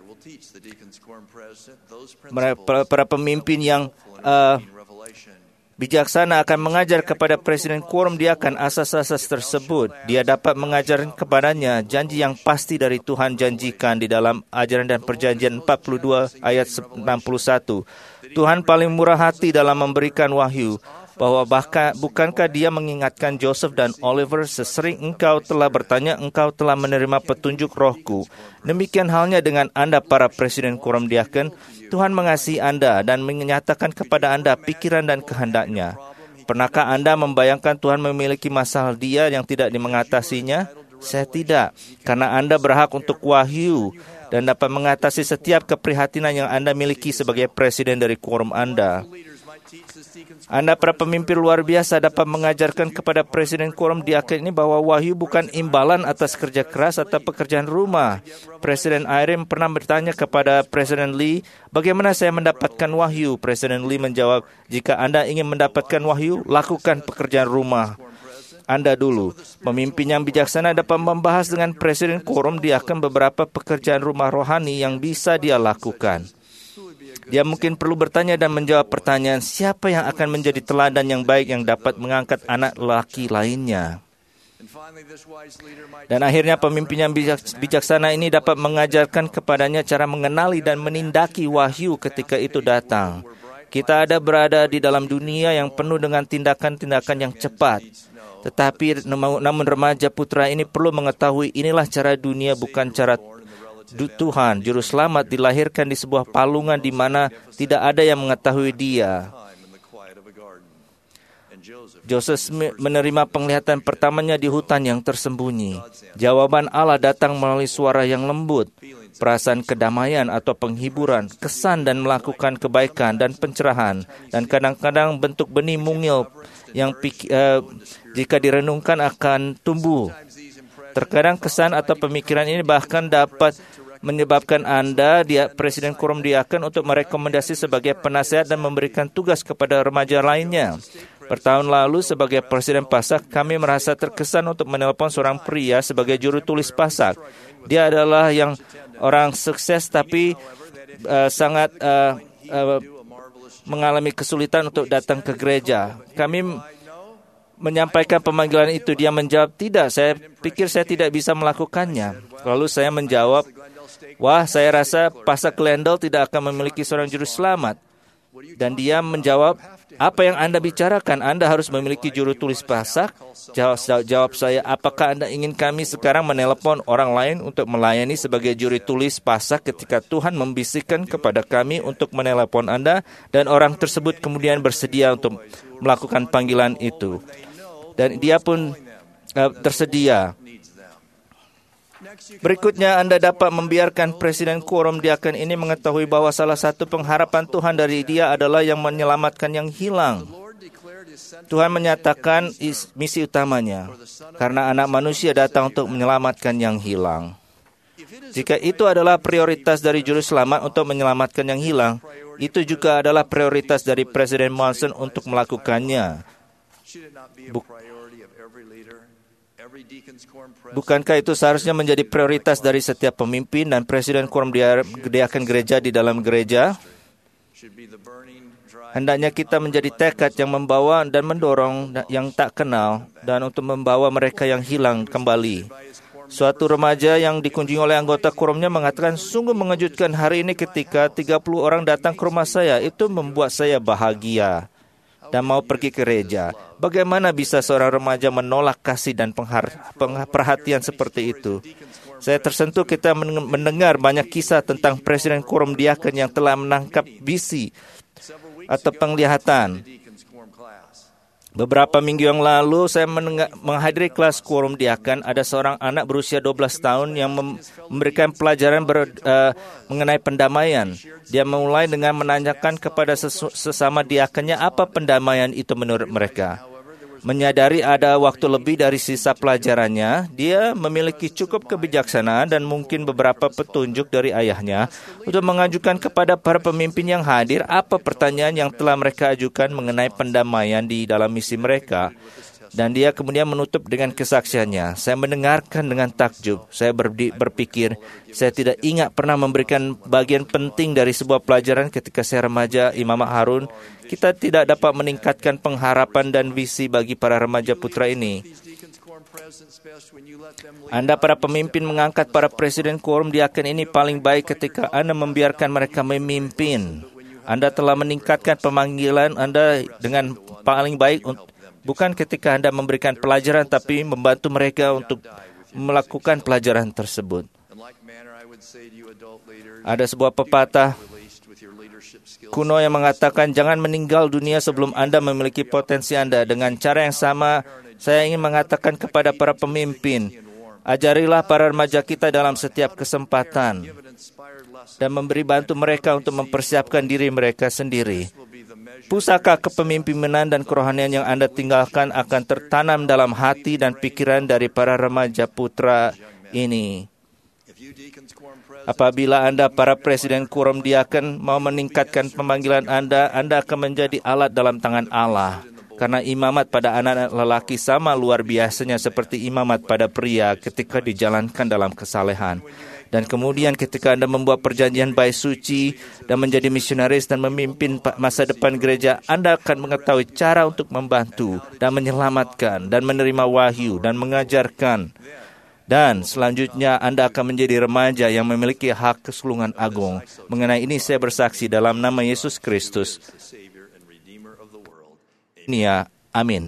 Speaker 6: Para, para pemimpin yang uh, bijaksana akan mengajar kepada presiden quorum diaken asas-asas tersebut. Dia dapat mengajar kepadanya janji yang pasti dari Tuhan janjikan di dalam ajaran dan perjanjian empat puluh dua ayat enam puluh satu. Tuhan paling murah hati dalam memberikan wahyu, bahwa bahkan bukankah dia mengingatkan Joseph dan Oliver, sesering engkau telah bertanya, engkau telah menerima petunjuk rohku. Demikian halnya dengan Anda, para presiden quorum diaken. Tuhan mengasihi Anda dan menyatakan kepada Anda pikiran dan kehendaknya. Pernahkah Anda membayangkan Tuhan memiliki masalah dia yang tidak mengatasinya? Saya tidak, karena Anda berhak untuk wahyu dan dapat mengatasi setiap keprihatinan yang Anda miliki sebagai presiden dari quorum Anda. Anda, para pemimpin luar biasa, dapat mengajarkan kepada presiden quorum diaken ini bahwa wahyu bukan imbalan atas kerja keras atau pekerjaan rumah. Presiden Irene pernah bertanya kepada Presiden Lee, bagaimana saya mendapatkan wahyu? Presiden Lee menjawab, jika Anda ingin mendapatkan wahyu, lakukan pekerjaan rumah Anda dulu. Pemimpin yang bijaksana dapat membahas dengan presiden quorum diaken beberapa pekerjaan rumah rohani yang bisa dia lakukan. Dia mungkin perlu bertanya dan menjawab pertanyaan, siapa yang akan menjadi teladan yang baik yang dapat mengangkat anak lelaki lainnya? Dan akhirnya pemimpin yang bijaksana ini dapat mengajarkan kepadanya cara mengenali dan menindaki wahyu ketika itu datang. Kita ada berada di dalam dunia yang penuh dengan tindakan-tindakan yang cepat. Tetapi namun remaja putra ini perlu mengetahui inilah cara dunia, bukan cara Tuhan. Juru selamat dilahirkan di sebuah palungan di mana tidak ada yang mengetahui dia. Joseph menerima penglihatan pertamanya di hutan yang tersembunyi. Jawaban Allah datang melalui suara yang lembut, perasaan kedamaian atau penghiburan, kesan dan melakukan kebaikan dan pencerahan, dan kadang-kadang bentuk benih mungil yang pik, uh, jika direnungkan akan tumbuh. Terkadang kesan atau pemikiran ini bahkan dapat menyebabkan Anda, dia, presiden quorum diaken, untuk merekomendasi sebagai penasehat dan memberikan tugas kepada remaja lainnya. Bertahun lalu sebagai presiden Pasak, kami merasa terkesan untuk menelpon seorang pria sebagai juru tulis Pasak. Dia adalah yang orang sukses tapi uh, sangat uh, uh, mengalami kesulitan untuk datang ke gereja. Kami menyampaikan pemanggilan itu. Dia menjawab, tidak, saya pikir saya tidak bisa melakukannya. Lalu saya menjawab, wah, saya rasa Pasak Glendale tidak akan memiliki seorang juru selamat. Dan dia menjawab, apa yang Anda bicarakan? Anda harus memiliki juru tulis Pasak. Jawab, jawab saya, apakah Anda ingin kami sekarang menelepon orang lain untuk melayani sebagai juru tulis Pasak ketika Tuhan membisikkan kepada kami untuk menelepon Anda, dan orang tersebut kemudian bersedia untuk melakukan panggilan itu. Dan dia pun uh, tersedia. Berikutnya, Anda dapat membiarkan presiden quorum diaken ini mengetahui bahwa salah satu pengharapan Tuhan dari dia adalah yang menyelamatkan yang hilang. Tuhan menyatakan misi utamanya, karena anak manusia datang untuk menyelamatkan yang hilang. Jika itu adalah prioritas dari juru selamat untuk menyelamatkan yang hilang, itu juga adalah prioritas dari Presiden Monson untuk melakukannya. Buk- Bukankah itu seharusnya menjadi prioritas dari setiap pemimpin dan presiden quorum diaken gereja di dalam gereja? Hendaknya kita menjadi tekad yang membawa dan mendorong yang tak kenal dan untuk membawa mereka yang hilang kembali. Suatu remaja yang dikunjungi oleh anggota quorumnya mengatakan, sungguh mengejutkan hari ini ketika tiga puluh orang datang ke rumah saya. Itu membuat saya bahagia. dan mau pergi ke gereja. Bagaimana bisa seorang remaja menolak kasih dan penghar- peng- perhatian seperti itu? Saya tersentuh kita mendengar banyak kisah tentang Presiden Quorum Diaken yang telah menangkap visi atau penglihatan. Beberapa minggu yang lalu, saya menengah, menghadiri kelas Quorum Diaken. Ada seorang anak berusia dua belas tahun yang mem- memberikan pelajaran ber, uh, mengenai pendamaian. Dia memulai dengan menanyakan kepada sesu- sesama diakennya apa pendamaian itu menurut mereka. Menyadari ada waktu lebih dari sisa pelajarannya, dia memiliki cukup kebijaksanaan dan mungkin beberapa petunjuk dari ayahnya untuk mengajukan kepada para pemimpin yang hadir apa pertanyaan yang telah mereka ajukan mengenai pendamaian di dalam misi mereka. Dan dia kemudian menutup dengan kesaksiannya. Saya mendengarkan dengan takjub. Saya berdi- berpikir, saya tidak ingat pernah memberikan bagian penting dari sebuah pelajaran ketika saya remaja Imam Harun. Kita tidak dapat meningkatkan pengharapan dan visi bagi para remaja putra ini. Anda para pemimpin mengangkat para presiden Quorum Diaken ini paling baik ketika Anda membiarkan mereka memimpin. Anda telah meningkatkan pemanggilan Anda dengan paling baik untuk bukan ketika Anda memberikan pelajaran, tapi membantu mereka untuk melakukan pelajaran tersebut. Ada sebuah pepatah kuno yang mengatakan, jangan meninggal dunia sebelum Anda memiliki potensi Anda. Dengan cara yang sama, saya ingin mengatakan kepada para pemimpin, ajarilah para remaja kita dalam setiap kesempatan dan memberi bantu mereka untuk mempersiapkan diri mereka sendiri. Pusaka kepemimpinan dan kerohanian yang Anda tinggalkan akan tertanam dalam hati dan pikiran dari para remaja putra ini. Apabila Anda para presiden Quorum Diaken mau meningkatkan pemanggilan Anda, Anda akan menjadi alat dalam tangan Allah. Karena imamat pada anak-anak lelaki sama luar biasanya seperti imamat pada pria ketika dijalankan dalam kesalehan. Dan kemudian ketika Anda membuat perjanjian bait suci dan menjadi misionaris dan memimpin masa depan gereja, Anda akan mengetahui cara untuk membantu dan menyelamatkan dan menerima wahyu dan mengajarkan. Dan selanjutnya Anda akan menjadi remaja yang memiliki hak kesulungan agung. Mengenai ini saya bersaksi dalam nama Yesus Kristus. Nia, amin.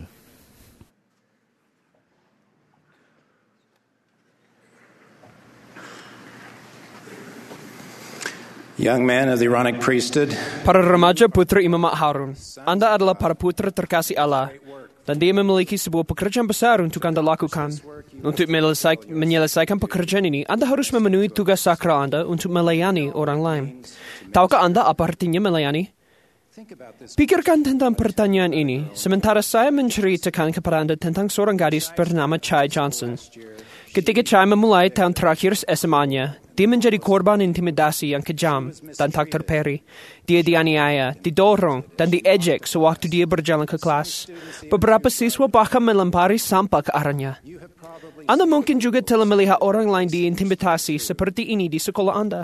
Speaker 7: Young man of the Aaronic priesthood,
Speaker 8: para remaja putra Imam Harun, Anda adalah para putra terkasih Allah, dan Dia memiliki sebuah pekerjaan besar untuk Anda lakukan. Untuk menyelesaikan pekerjaan ini, Anda harus memenuhi tugas sakral Anda untuk melayani orang lain. Tahukah Anda apa artinya melayani? Pikirkan tentang pertanyaan ini, sementara saya menceritakan kepada Anda tentang seorang gadis bernama Chai Johnson. Ketika Chai memulai tahun terakhir S M A-nya, dia menjadi korban intimidasi yang kejam dan tak terperi. Dia dianiaya, didorong, dan diejek sewaktu dia berjalan ke kelas. Beberapa siswa bahkan melempari sampah ke arahnya. Anda mungkin juga telah melihat orang lain diintimidasi seperti ini di sekolah Anda.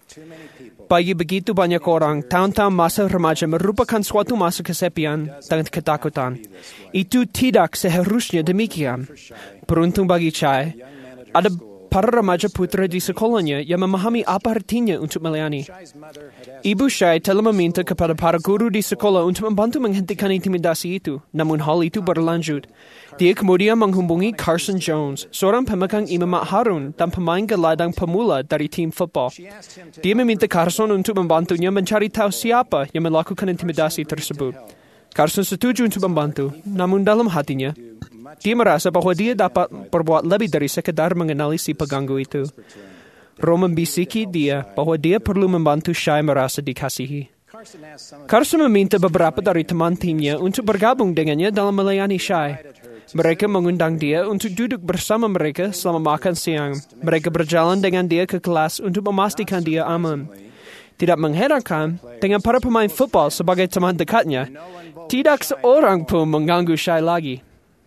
Speaker 8: Bagi begitu banyak orang, tahun-tahun masa remaja merupakan suatu masa kesepian dan ketakutan. Itu tidak seharusnya demikian. Beruntung bagi Chai, ada para remaja putra di sekolahnya yang memahami apa artinya untuk melayani. Ibu Chai telah meminta kepada para guru di sekolah untuk membantu menghentikan intimidasi itu, namun hal itu berlanjut. Dia kemudian menghubungi Carson Jones, seorang pemegang Imam Harun dan pemain gelandang pemula dari tim football. Dia meminta Carson untuk membantunya mencari tahu siapa yang melakukan intimidasi tersebut. Carson setuju untuk membantu, namun dalam hatinya, dia merasa bahwa dia dapat berbuat lebih dari sekedar mengenali si pengganggu itu. Roh membisiki dia bahwa dia perlu membantu Chai merasa dikasihi. Carson meminta beberapa dari teman timnya untuk bergabung dengannya dalam melayani Chai. Mereka mengundang dia untuk duduk bersama mereka selama makan siang. Mereka berjalan dengan dia ke kelas untuk memastikan dia aman. Tidak mengherankan, dengan para pemain football sebagai teman dekatnya, tidak seorang pun mengganggu Chai lagi.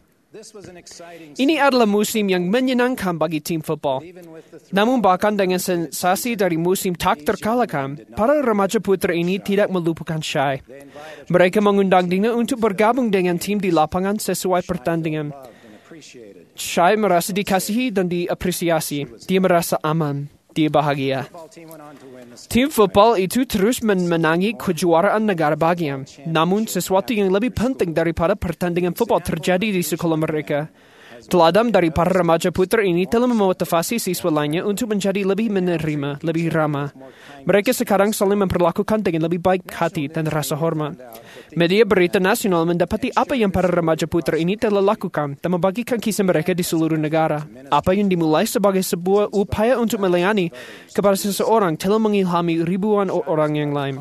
Speaker 8: Ini adalah musim yang menyenangkan bagi tim football. Namun bahkan dengan sensasi dari musim tak terkalahkan, para remaja putra ini tidak melupakan Chai. Mereka mengundang dia untuk bergabung dengan tim di lapangan sesuai pertandingan. Chai merasa dikasihi dan diapresiasi. Dia merasa aman. Dia bahagia. Tim football itu terus memenangi kejuaraan negara bagian. Namun sesuatu yang lebih penting daripada pertandingan football terjadi di sekolah mereka. Teladan dari para remaja putra ini telah memotivasi siswa lainnya untuk menjadi lebih menerima, lebih ramah. Mereka sekarang saling memperlakukan dengan lebih baik hati dan rasa hormat. Media berita nasional mendapati apa yang para remaja putra ini telah lakukan dan membagikan kisah mereka di seluruh negara. Apa yang dimulai sebagai sebuah upaya untuk melayani kepada seseorang telah mengilhami ribuan orang yang lain.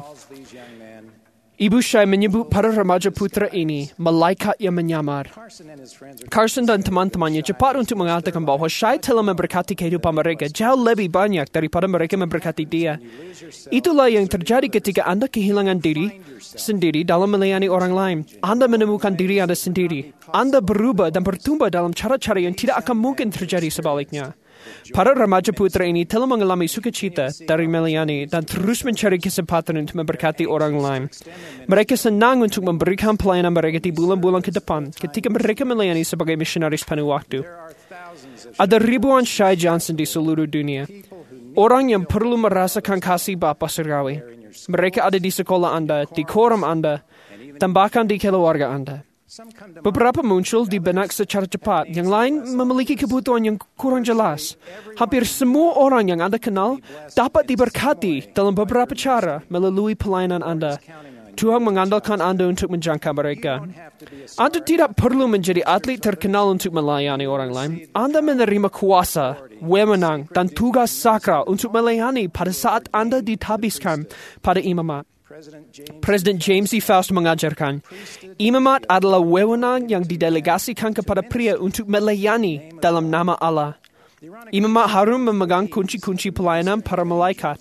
Speaker 8: Ibu Shai menyebut para remaja putra ini malaikat yang menyamar. Carson dan teman-temannya cepat untuk mengatakan bahwa Shai telah memberkati kehidupan mereka jauh lebih banyak daripada mereka memberkati dia. Itulah yang terjadi ketika Anda kehilangan diri sendiri dalam melayani orang lain. Anda menemukan diri Anda sendiri. Anda berubah dan bertumbuh dalam cara-cara yang tidak akan mungkin terjadi sebaliknya. Para remaja putra ini telah mengalami sukacita dari melayani dan terus mencari kesempatan untuk memberkati orang lain. Mereka senang untuk memberikan pelayanan mereka di bulan-bulan ke depan ketika mereka melayani sebagai misionaris penuh waktu. Ada ribuan Shai Johnson di seluruh dunia. Orang yang perlu merasakan kasih Bapa Surgawi. Mereka ada di sekolah Anda, di koram Anda, dan bahkan di keluarga Anda. Beberapa muncul di benak secara cepat, yang lain memiliki kebutuhan yang kurang jelas. Hampir semua orang yang Anda kenal dapat diberkati dalam beberapa cara melalui pelayanan Anda. Tuhan mengandalkan Anda untuk menjangkau mereka. Anda tidak perlu menjadi atlet terkenal untuk melayani orang lain. Anda menerima kuasa, wewenang, dan tugas sakral untuk melayani pada saat Anda ditabiskan pada imamat. Presiden James E. Faust mengajarkan, imamat adalah wewenang yang didelegasikan kepada pria untuk melayani dalam nama Allah. Imamat harus memegang kunci-kunci pelayanan para malaikat.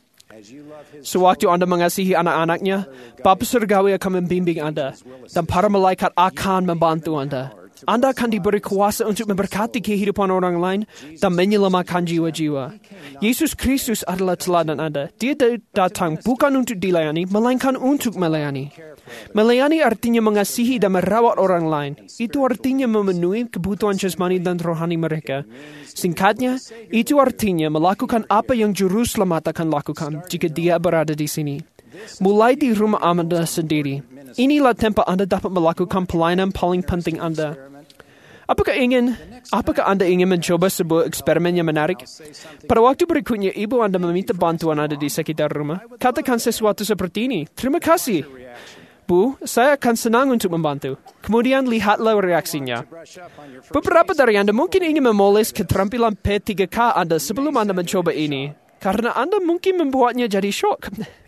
Speaker 8: Sewaktu Anda mengasihi anak-anaknya, Bapa Surgawi akan membimbing Anda, dan para malaikat akan membantu Anda. Anda akan diberi kuasa untuk memberkati kehidupan orang lain dan menyelamatkan jiwa-jiwa. Yesus Kristus adalah teladan Anda. Dia datang bukan untuk dilayani, melainkan untuk melayani. Melayani artinya mengasihi dan merawat orang lain. Itu artinya memenuhi kebutuhan jasmani dan rohani mereka. Singkatnya, itu artinya melakukan apa yang Juru Selamat akan lakukan jika dia berada di sini. Mulai di rumah Anda sendiri. Inilah tempat Anda dapat melakukan pelayanan paling penting Anda. Apakah ingin, apakah Anda ingin mencoba sebuah eksperimen yang menarik? Pada waktu berikutnya, ibu Anda meminta bantuan Anda di sekitar rumah. Katakan sesuatu seperti ini. Terima kasih. Bu, saya akan senang untuk membantu. Kemudian lihatlah reaksinya. Beberapa dari Anda mungkin ingin memoles keterampilan P tiga K Anda sebelum Anda mencoba ini. Karena Anda mungkin membuatnya jadi syok.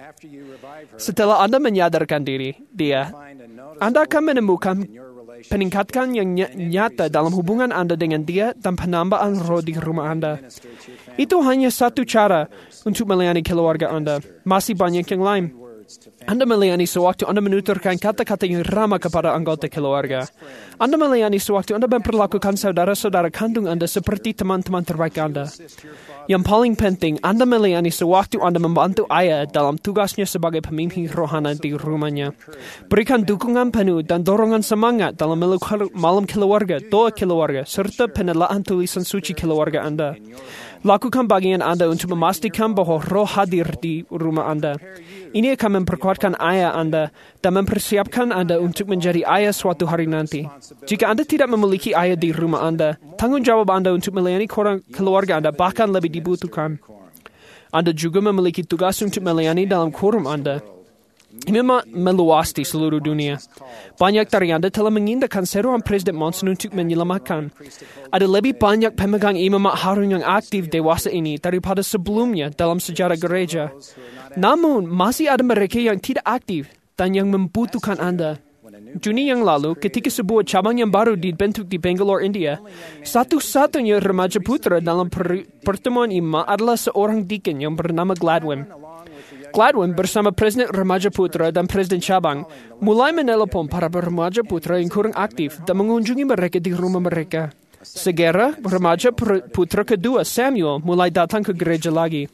Speaker 8: Setelah Anda menyadarkan diri, dia, Anda akan menemukan peningkatan yang nyata dalam hubungan Anda dengan dia dan penambahan roh di rumah Anda. Itu hanya satu cara untuk melayani keluarga Anda. Masih banyak yang lain. Anda melayani sewaktu Anda menuturkan kata-kata yang ramah kepada anggota keluarga. Anda melayani sewaktu Anda memperlakukan saudara-saudara kandung Anda seperti teman-teman terbaik Anda. Yang paling penting, Anda melayani sewaktu Anda membantu ayah dalam tugasnya sebagai pemimpin rohani di rumahnya. Berikan dukungan penuh dan dorongan semangat dalam malam keluarga, doa keluarga, serta penelaan tulisan suci keluarga Anda. Lakukan bagian Anda untuk memastikan bahwa roh hadir di rumah Anda. Ini akan memperkuatkan ayah Anda dan mempersiapkan Anda untuk menjadi ayah suatu hari nanti. Jika Anda tidak memiliki ayah di rumah Anda, tanggung jawab Anda untuk melayani keluarga Anda bahkan lebih dibutuhkan. Anda juga memiliki tugas untuk melayani dalam quorum Anda. Ini meluas di seluruh dunia. Banyak dari Anda telah mengindahkan seruan Presiden Monson untuk menyelamatkan. Ada lebih banyak pemegang imamat Harun yang aktif dewasa ini daripada sebelumnya dalam sejarah gereja. Namun, masih ada mereka yang tidak aktif dan yang membutuhkan Anda. Juni yang lalu, ketika sebuah cabang yang baru dibentuk di Bangalore, India, satu-satunya remaja putra dalam per- pertemuan imamat adalah seorang deacon yang bernama Gladwin. Gladwin bersama Presiden Remaja Putra dan Presiden Cabang mulai menelepon para remaja putra yang kurang aktif dan mengunjungi mereka di rumah mereka. Segera, remaja putra kedua, Samuel, mulai datang ke gereja lagi.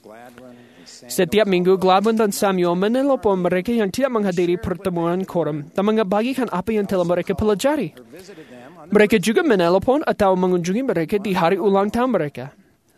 Speaker 8: Setiap minggu, Gladwin dan Samuel menelepon mereka yang tidak menghadiri pertemuan quorum dan membagikan apa yang telah mereka pelajari. Mereka juga menelepon atau mengunjungi mereka di hari ulang tahun mereka.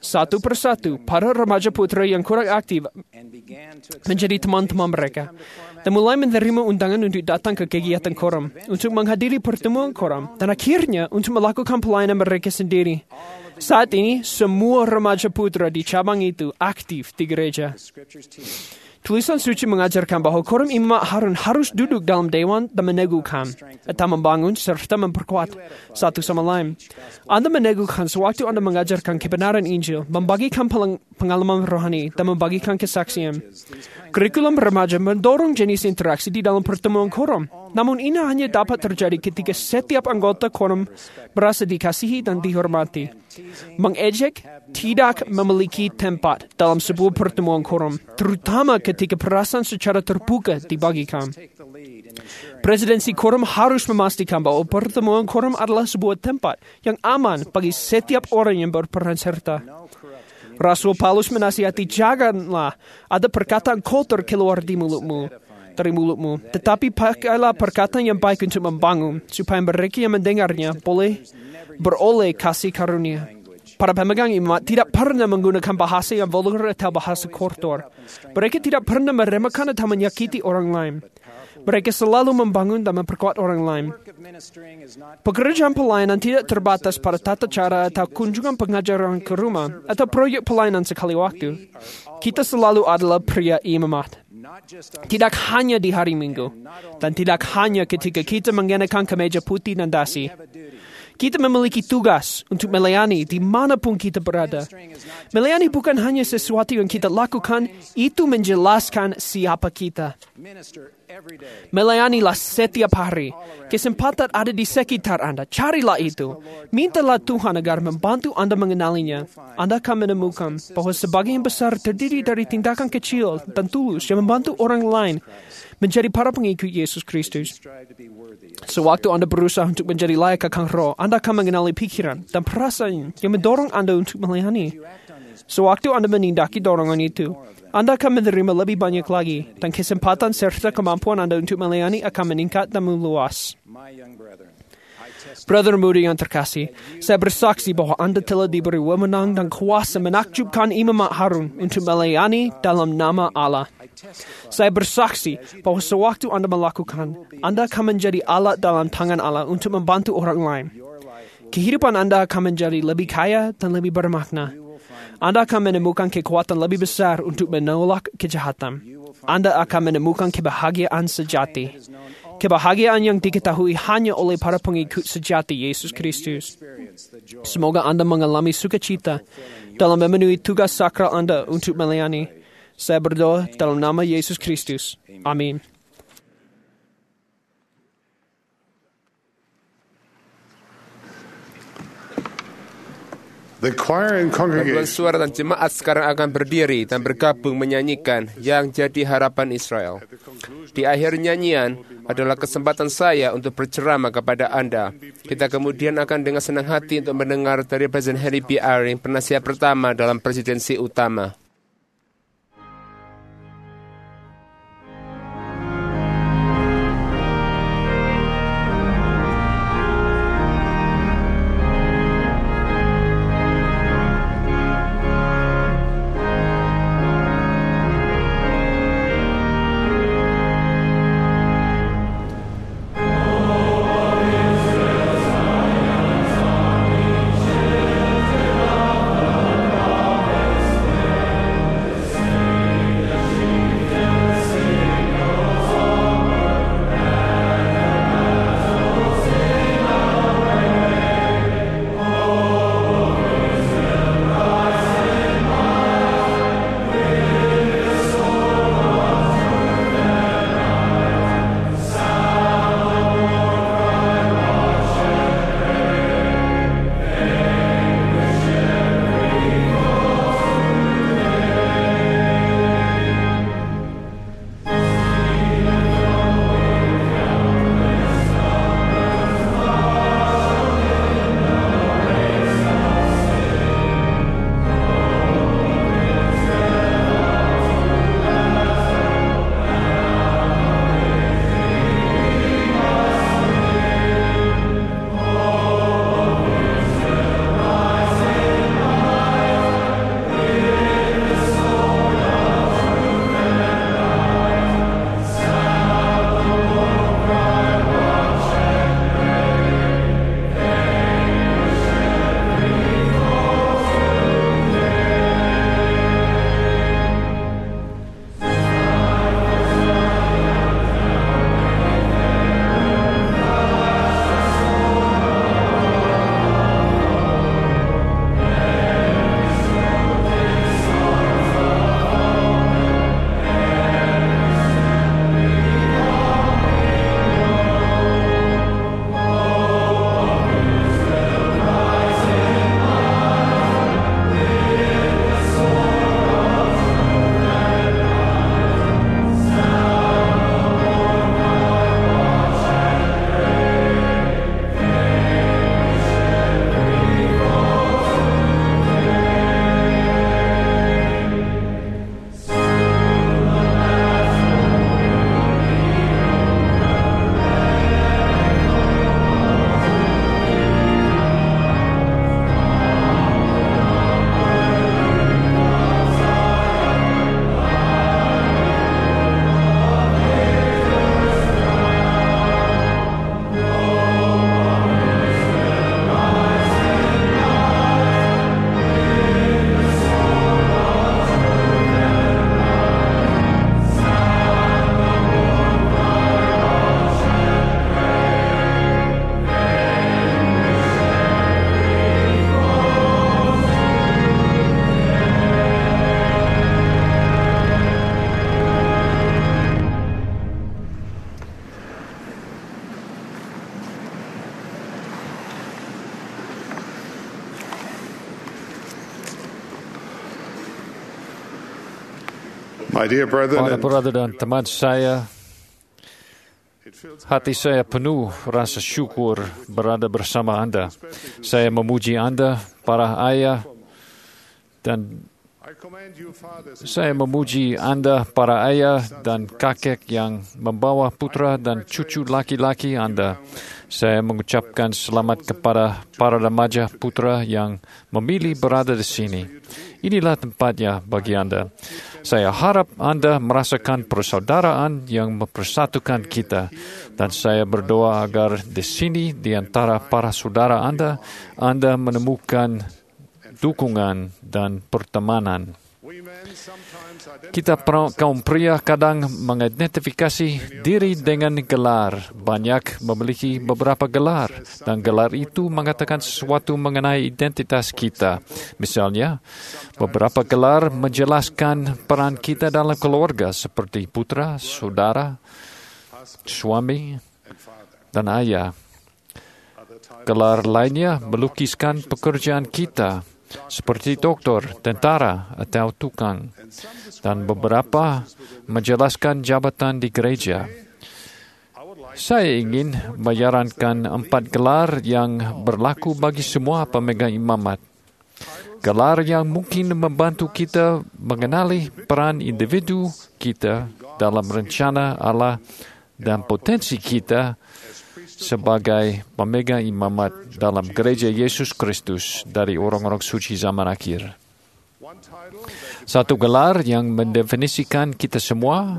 Speaker 8: satu persatu para remaja putra yang kurang aktif menjadi teman-teman mereka dan mulai menerima undangan untuk datang ke kegiatan koram, untuk menghadiri pertemuan koram, dan akhirnya untuk melakukan pelayanan mereka sendiri. Saat ini, semua remaja putra di cabang itu aktif di gereja. Tulisan suci mengajarkan bahwa koram imamat Harun harus duduk dalam dewan dan meneguhkan, atau membangun serta memperkuat satu sama lain. Anda meneguhkan sewaktu Anda mengajarkan kebenaran Injil, membagikan pengalaman rohani, dan membagikan kesaksian. Kurikulum remaja mendorong jenis interaksi di dalam pertemuan koram. Namun ini hanya dapat terjadi ketika setiap anggota koram merasa dikasihi dan dihormati. Mengejek tidak memiliki tempat dalam sebuah pertemuan koram, terutama ketika perasaan secara terbuka dibagikan. Presidensi koram harus memastikan bahwa pertemuan koram adalah sebuah tempat yang aman bagi setiap orang yang berperan serta. Rasul Paulus menasihati, janganlah ada perkataan kotor keluar di mulutmu, dari mulutmu, tetapi pakailah perkataan yang baik untuk membangun, supaya mereka yang mendengarnya boleh beroleh kasih karunia. Para pemegang imamat tidak pernah menggunakan bahasa yang vulgar atau bahasa kotor. Mereka tidak pernah meremehkan atau menyakiti orang lain. Mereka selalu membangun dan memperkuat orang lain. Pekerjaan pelayanan tidak terbatas pada tata cara atau kunjungan pengajaran ke rumah atau proyek pelayanan sekali waktu. Kita selalu adalah pria imamat. Tidak hanya di hari Minggu, dan tidak hanya ketika kita mengenakan kemeja putih dan dasi. Kita memiliki tugas untuk melayani dimanapun kita berada. Melayani bukan hanya sesuatu yang kita lakukan, itu menjelaskan siapa kita. Melayanilah setiap hari. Kesempatan ada di sekitar Anda. Carilah itu. Mintalah Tuhan agar membantu Anda mengenalinya. Anda akan menemukan bahwa sebagian besar terdiri dari tindakan kecil dan tulus yang membantu orang lain menjadi para pengikut Yesus Kristus. Sewaktu Anda berusaha untuk menjadi layak akan roh, Anda akan mengenali pikiran dan perasaan yang mendorong Anda untuk melayani. Sewaktu Anda menindaki dorongan itu, Anda akan menerima lebih banyak lagi, dan kesempatan serta kemampuan Anda untuk melayani akan meningkat dan meluas. Brother muda yang terkasih, saya bersaksi bahwa Anda telah diberi wewenang dan kuasa menakjubkan imamat Harun untuk melayani dalam nama Allah. Saya bersaksi bahwa sewaktu Anda melakukan, Anda akan menjadi alat dalam tangan Allah untuk membantu orang lain. Kehidupan Anda akan menjadi lebih kaya dan lebih bermakna. Anda akan menemukan kekuatan lebih besar untuk menolak kejahatan. Anda akan menemukan kebahagiaan sejati. Kebahagiaan yang diketahui hanya oleh para pengikut sejati Yesus Kristus. Semoga Anda mengalami sukacita dalam memenuhi tugas sakral Anda untuk melayani. Saya berdoa dalam nama Yesus Kristus. Amin.
Speaker 4: The choir and
Speaker 2: Paduan
Speaker 4: congregation
Speaker 2: suara dan jemaat sekarang akan berdiri dan bergabung menyanyikan Yang Jadi Harapan Israel. Di akhir nyanyian adalah kesempatan saya untuk berceramah kepada Anda. Kita kemudian akan dengan senang hati untuk mendengar dari Presiden Henry B. Eyring, penasihat pertama dalam presidensi utama.
Speaker 4: My dear
Speaker 9: Para
Speaker 4: brethren,
Speaker 9: brother dan teman saya, hati saya penuh rasa syukur berada bersama Anda. Saya memuji Anda, para ayah, dan saya memuji Anda, para ayah dan kakek yang membawa putra dan cucu laki-laki Anda. Saya mengucapkan selamat kepada para remaja putra yang memilih berada di sini. Inilah tempatnya bagi Anda. Saya harap Anda merasakan persaudaraan yang mempersatukan kita. Dan saya berdoa agar di sini, di antara para saudara Anda, Anda menemukan dukungan dan pertemanan. Kita kaum pria kadang mengidentifikasi diri dengan gelar. Banyak memiliki beberapa gelar, dan gelar itu mengatakan sesuatu mengenai identitas kita. Misalnya, beberapa gelar menjelaskan peran kita dalam keluarga seperti putra, saudara, suami, dan ayah. Gelar lainnya melukiskan pekerjaan kita, seperti doktor, tentara, atau tukang. Dan beberapa menjelaskan jabatan di gereja. Saya ingin menyarankan empat gelar yang berlaku bagi semua pemegang imamat. Gelar yang mungkin membantu kita mengenali peran individu kita dalam rencana Allah dan potensi kita sebagai pemegang imamat dalam gereja Yesus Kristus dari orang-orang suci zaman akhir. Satu gelar yang mendefinisikan kita semua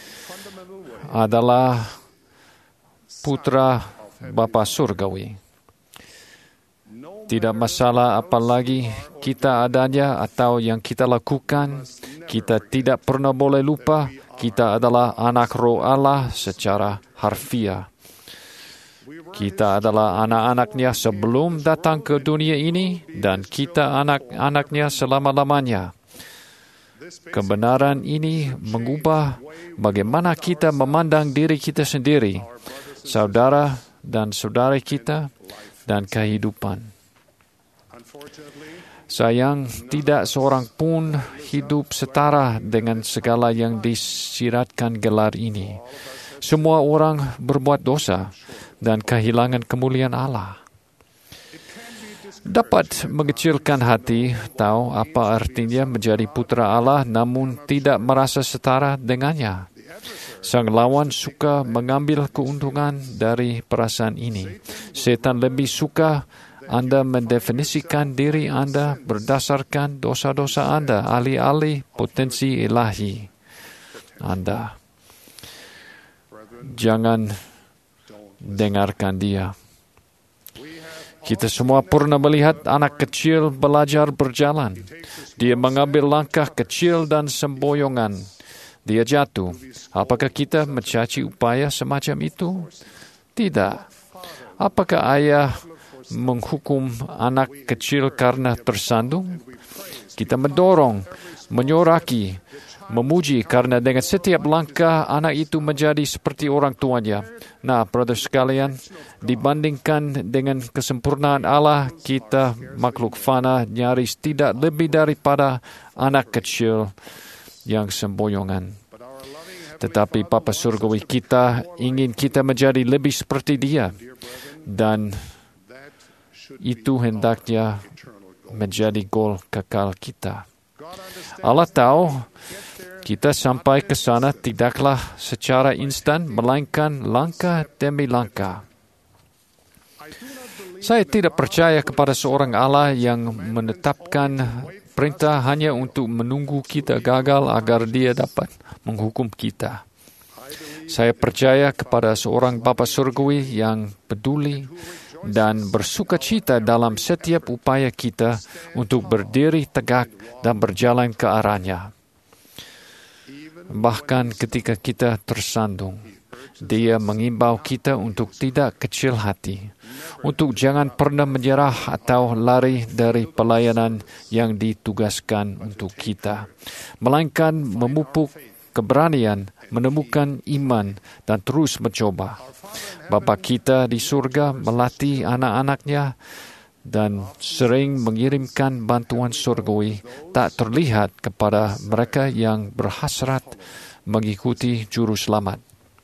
Speaker 9: adalah putra Bapa Surgawi. Tidak masalah apa lagi kita adanya atau yang kita lakukan, kita tidak pernah boleh lupa kita adalah anak roh Allah secara harfiah. Kita adalah anak-anaknya sebelum datang ke dunia ini, dan kita anak-anaknya selama-lamanya. Kebenaran ini mengubah bagaimana kita memandang diri kita sendiri, saudara dan saudari kita, dan kehidupan. Sayang, tidak seorang pun hidup setara dengan segala yang disiratkan gelar ini. Semua orang berbuat dosa dan kehilangan kemuliaan Allah. Dapat mengecilkan hati tahu apa artinya menjadi putra Allah namun tidak merasa setara dengannya. Sang lawan suka mengambil keuntungan dari perasaan ini. Setan lebih suka Anda mendefinisikan diri Anda berdasarkan dosa-dosa Anda, alih-alih potensi ilahi Anda. Jangan dengarkan dia. Kita semua pernah melihat anak kecil belajar berjalan. Dia mengambil langkah kecil dan semboyongan. Dia jatuh. Apakah kita mencaci upaya semacam itu? Tidak. Apakah ayah menghukum anak kecil karena tersandung? Kita mendorong, menyoraki, memuji karena dengan setiap langkah anak itu menjadi seperti orang tuanya. Nah, brother sekalian, dibandingkan dengan kesempurnaan Allah, kita makhluk fana nyaris tidak lebih daripada anak kecil yang semboyongan. Tetapi Bapa Surgawi kita ingin kita menjadi lebih seperti Dia, dan itu hendaknya menjadi goal kekal kita. Allah tahu kita sampai ke sana tidaklah secara instan, melainkan langkah demi langkah. Saya tidak percaya kepada seorang Allah yang menetapkan perintah hanya untuk menunggu kita gagal agar Dia dapat menghukum kita. Saya percaya kepada seorang Bapa Surgawi yang peduli dan bersukacita dalam setiap upaya kita untuk berdiri tegak dan berjalan ke arahnya. Bahkan ketika kita tersandung, Dia mengimbau kita untuk tidak kecil hati, untuk jangan pernah menyerah atau lari dari pelayanan yang ditugaskan untuk kita, melainkan memupuk keberanian, menemukan iman, dan terus mencoba. Bapa kita di surga melatih anak-anaknya dan sering mengirimkan bantuan surgawi tak terlihat kepada mereka yang berhasrat mengikuti juru selamat.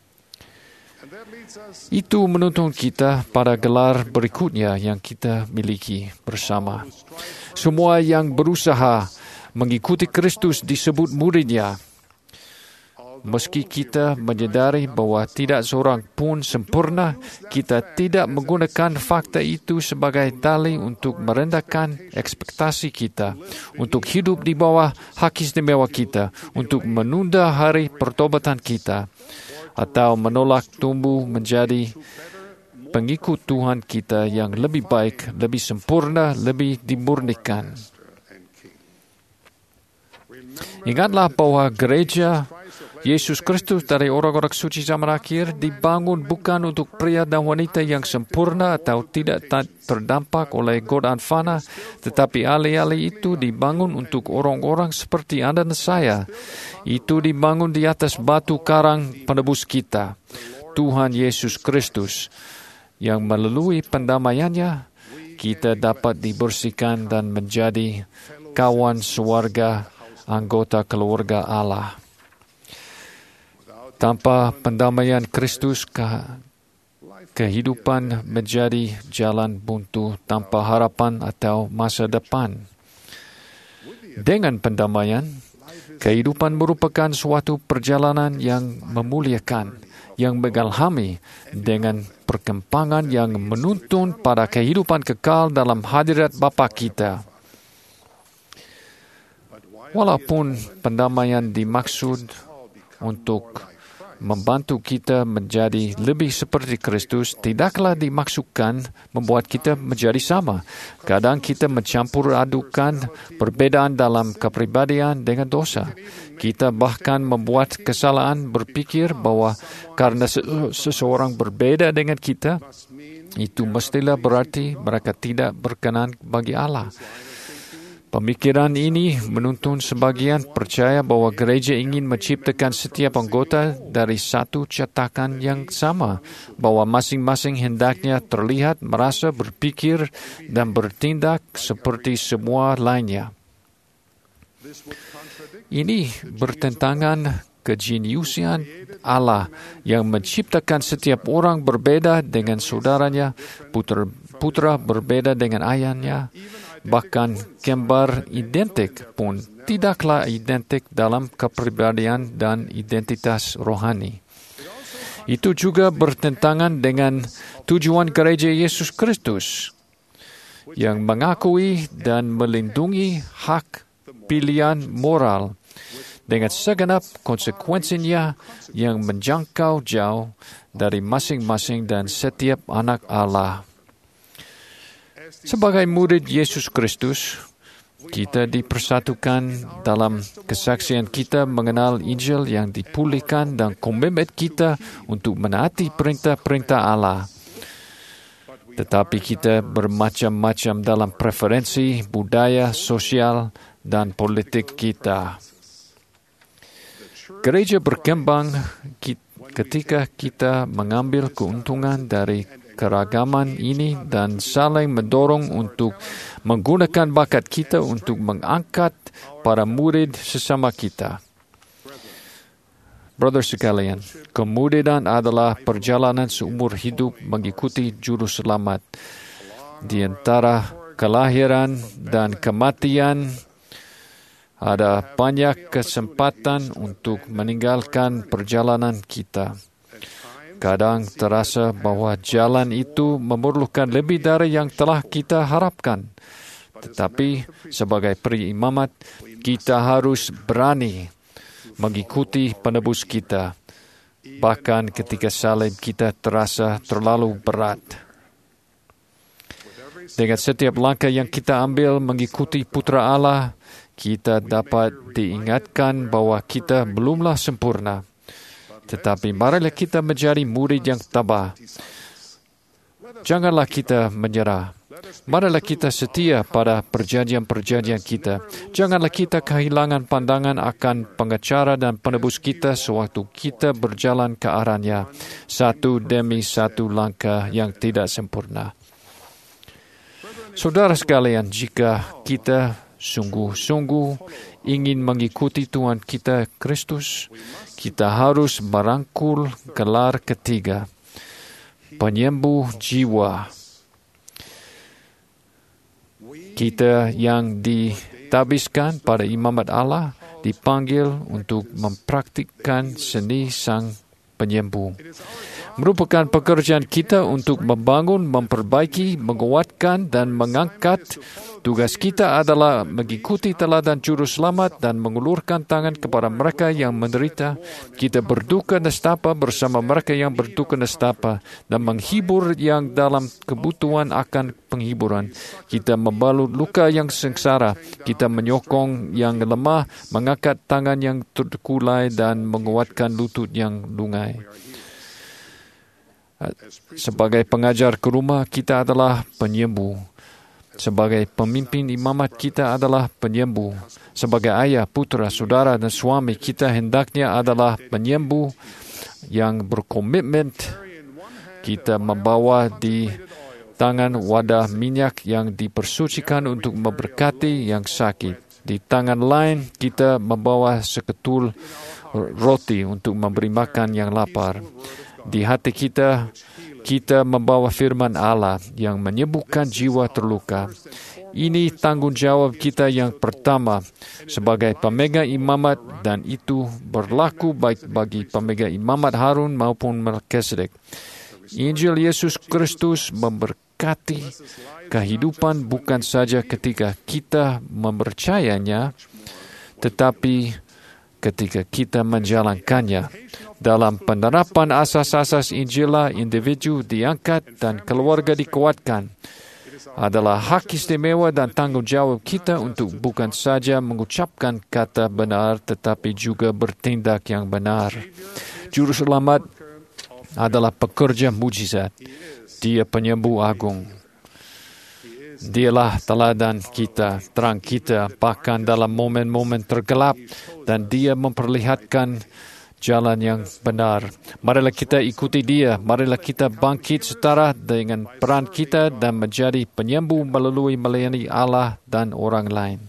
Speaker 9: Itu menuntun kita pada gelar berikutnya yang kita miliki bersama. Semua yang berusaha mengikuti Kristus disebut muridnya. Meski kita menyadari bahwa tidak seorang pun sempurna, kita tidak menggunakan fakta itu sebagai dalih untuk merendahkan ekspektasi kita, untuk hidup di bawah hak istimewa kita, untuk menunda hari pertobatan kita, atau menolak tumbuh menjadi pengikut Tuhan kita yang lebih baik, lebih sempurna, lebih dimurnikan. Ingatlah bahwa gereja Yesus Kristus dari orang-orang suci zaman akhir dibangun bukan untuk pria dan wanita yang sempurna atau tidak terdampak oleh godaan fana, tetapi alih-alih itu dibangun untuk orang-orang seperti Anda dan saya. Itu dibangun di atas batu karang penebus kita, Tuhan Yesus Kristus, yang melalui pendamaiannya kita dapat dibersihkan dan menjadi kawan sewarga, anggota keluarga Allah. Tanpa pendamaian Kristus, ke- kehidupan menjadi jalan buntu tanpa harapan atau masa depan. Dengan pendamaian, kehidupan merupakan suatu perjalanan yang memuliakan, yang mengalhami dengan perkembangan yang menuntun pada kehidupan kekal dalam hadirat Bapa kita. Walaupun pendamaian dimaksud untuk membantu kita menjadi lebih seperti Kristus, tidaklah dimaksudkan membuat kita menjadi sama. Kadang kita mencampur adukan perbedaan dalam kepribadian dengan dosa. Kita bahkan membuat kesalahan berpikir bahwa karena seseorang berbeda dengan kita, itu mestilah berarti mereka tidak berkenan bagi Allah. Pemikiran ini menuntun sebagian percaya bahwa gereja ingin menciptakan setiap anggota dari satu cetakan yang sama, bahwa masing-masing hendaknya terlihat, merasa, berpikir, dan bertindak seperti semua lainnya. Ini bertentangan kejeniusan Allah yang menciptakan setiap orang berbeda dengan saudaranya, putra, putra berbeda dengan ayahnya. Bahkan kembar identik pun tidaklah identik dalam kepribadian dan identitas rohani. Itu juga bertentangan dengan tujuan gereja Yesus Kristus yang mengakui dan melindungi hak pilihan moral dengan segenap konsekuensinya yang menjangkau jauh dari masing-masing dan setiap anak Allah. Sebagai murid Yesus Kristus, kita dipersatukan dalam kesaksian kita mengenal Injil yang dipulihkan dan komitmen kita untuk menaati perintah-perintah Allah. Tetapi kita bermacam-macam dalam preferensi, budaya, sosial, dan politik kita. Gereja berkembang ketika kita mengambil keuntungan dari keragaman ini dan saling mendorong untuk menggunakan bakat kita untuk mengangkat para murid sesama kita. Brother sekalian, kemudian adalah perjalanan seumur hidup mengikuti juru selamat. Di antara kelahiran dan kematian, ada banyak kesempatan untuk meninggalkan perjalanan kita. Kadang terasa bahwa jalan itu memerlukan lebih dari yang telah kita harapkan. Tetapi sebagai periimamat, kita harus berani mengikuti penebus kita, bahkan ketika salib kita terasa terlalu berat. Dengan setiap langkah yang kita ambil mengikuti Putra Allah, kita dapat diingatkan bahwa kita belumlah sempurna. Tetapi marilah kita menjadi murid yang tabah. Janganlah kita menyerah. Marilah kita setia pada perjanjian-perjanjian kita. Janganlah kita kehilangan pandangan akan pengacara dan penebus kita sewaktu kita berjalan ke arahnya, satu demi satu langkah yang tidak sempurna. Saudara sekalian, jika kita sungguh-sungguh ingin mengikuti Tuhan kita Kristus, kita harus merangkul gelar ketiga, penyembuh jiwa. Kita yang ditabiskan pada imamat Allah dipanggil untuk mempraktikkan seni sang penyembuh. Merupakan pekerjaan kita untuk membangun, memperbaiki, menguatkan, dan mengangkat. Tugas kita adalah mengikuti teladan Juru Selamat dan mengulurkan tangan kepada mereka yang menderita. Kita berduka nestapa bersama mereka yang berduka nestapa dan menghibur yang dalam kebutuhan akan penghiburan. Kita membalut luka yang sengsara. Kita menyokong yang lemah, mengangkat tangan yang terkulai dan menguatkan lutut yang lungai. Sebagai pengajar ke rumah, kita adalah penyembuh. Sebagai pemimpin imamat, kita adalah penyembuh. Sebagai ayah, putra, saudara, dan suami, kita hendaknya adalah penyembuh yang berkomitmen. Kita membawa di tangan wadah minyak yang dipersucikan untuk memberkati yang sakit. Di tangan lain, kita membawa seketul roti untuk memberi makan yang lapar. Di hati kita, kita membawa firman Allah yang menyembuhkan jiwa terluka. Ini tanggung jawab kita yang pertama sebagai pemegang imamat, dan itu berlaku baik bagi pemegang imamat Harun maupun Melkisedek. Injil Yesus Kristus memberkati kehidupan bukan saja ketika kita mempercayainya, tetapi ketika kita menjalankannya. Dalam penerapan asas-asas Injil, individu diangkat dan keluarga dikuatkan. Adalah hak istimewa dan tanggung jawab kita untuk bukan saja mengucapkan kata benar, tetapi juga bertindak yang benar. Juru Selamat adalah pekerja mujizat. Dia penyembuh agung. Dialah teladan kita, terang kita, bahkan dalam momen-momen tergelap, dan Dia memperlihatkan jalan yang benar. Marilah kita ikuti Dia. Marilah kita bangkit setara dengan peran kita dan menjadi penyembuh melalui melayani Allah dan orang lain.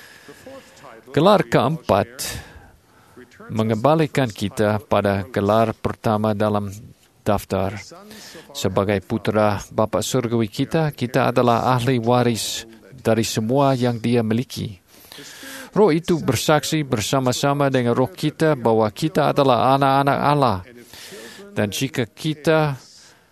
Speaker 9: Gelar keempat mengembalikan kita pada gelar pertama dalam daftar. Sebagai putra Bapa Surgawi kita, kita adalah ahli waris dari semua yang Dia miliki. Roh itu bersaksi bersama-sama dengan roh kita bahwa kita adalah anak-anak Allah. Dan jika kita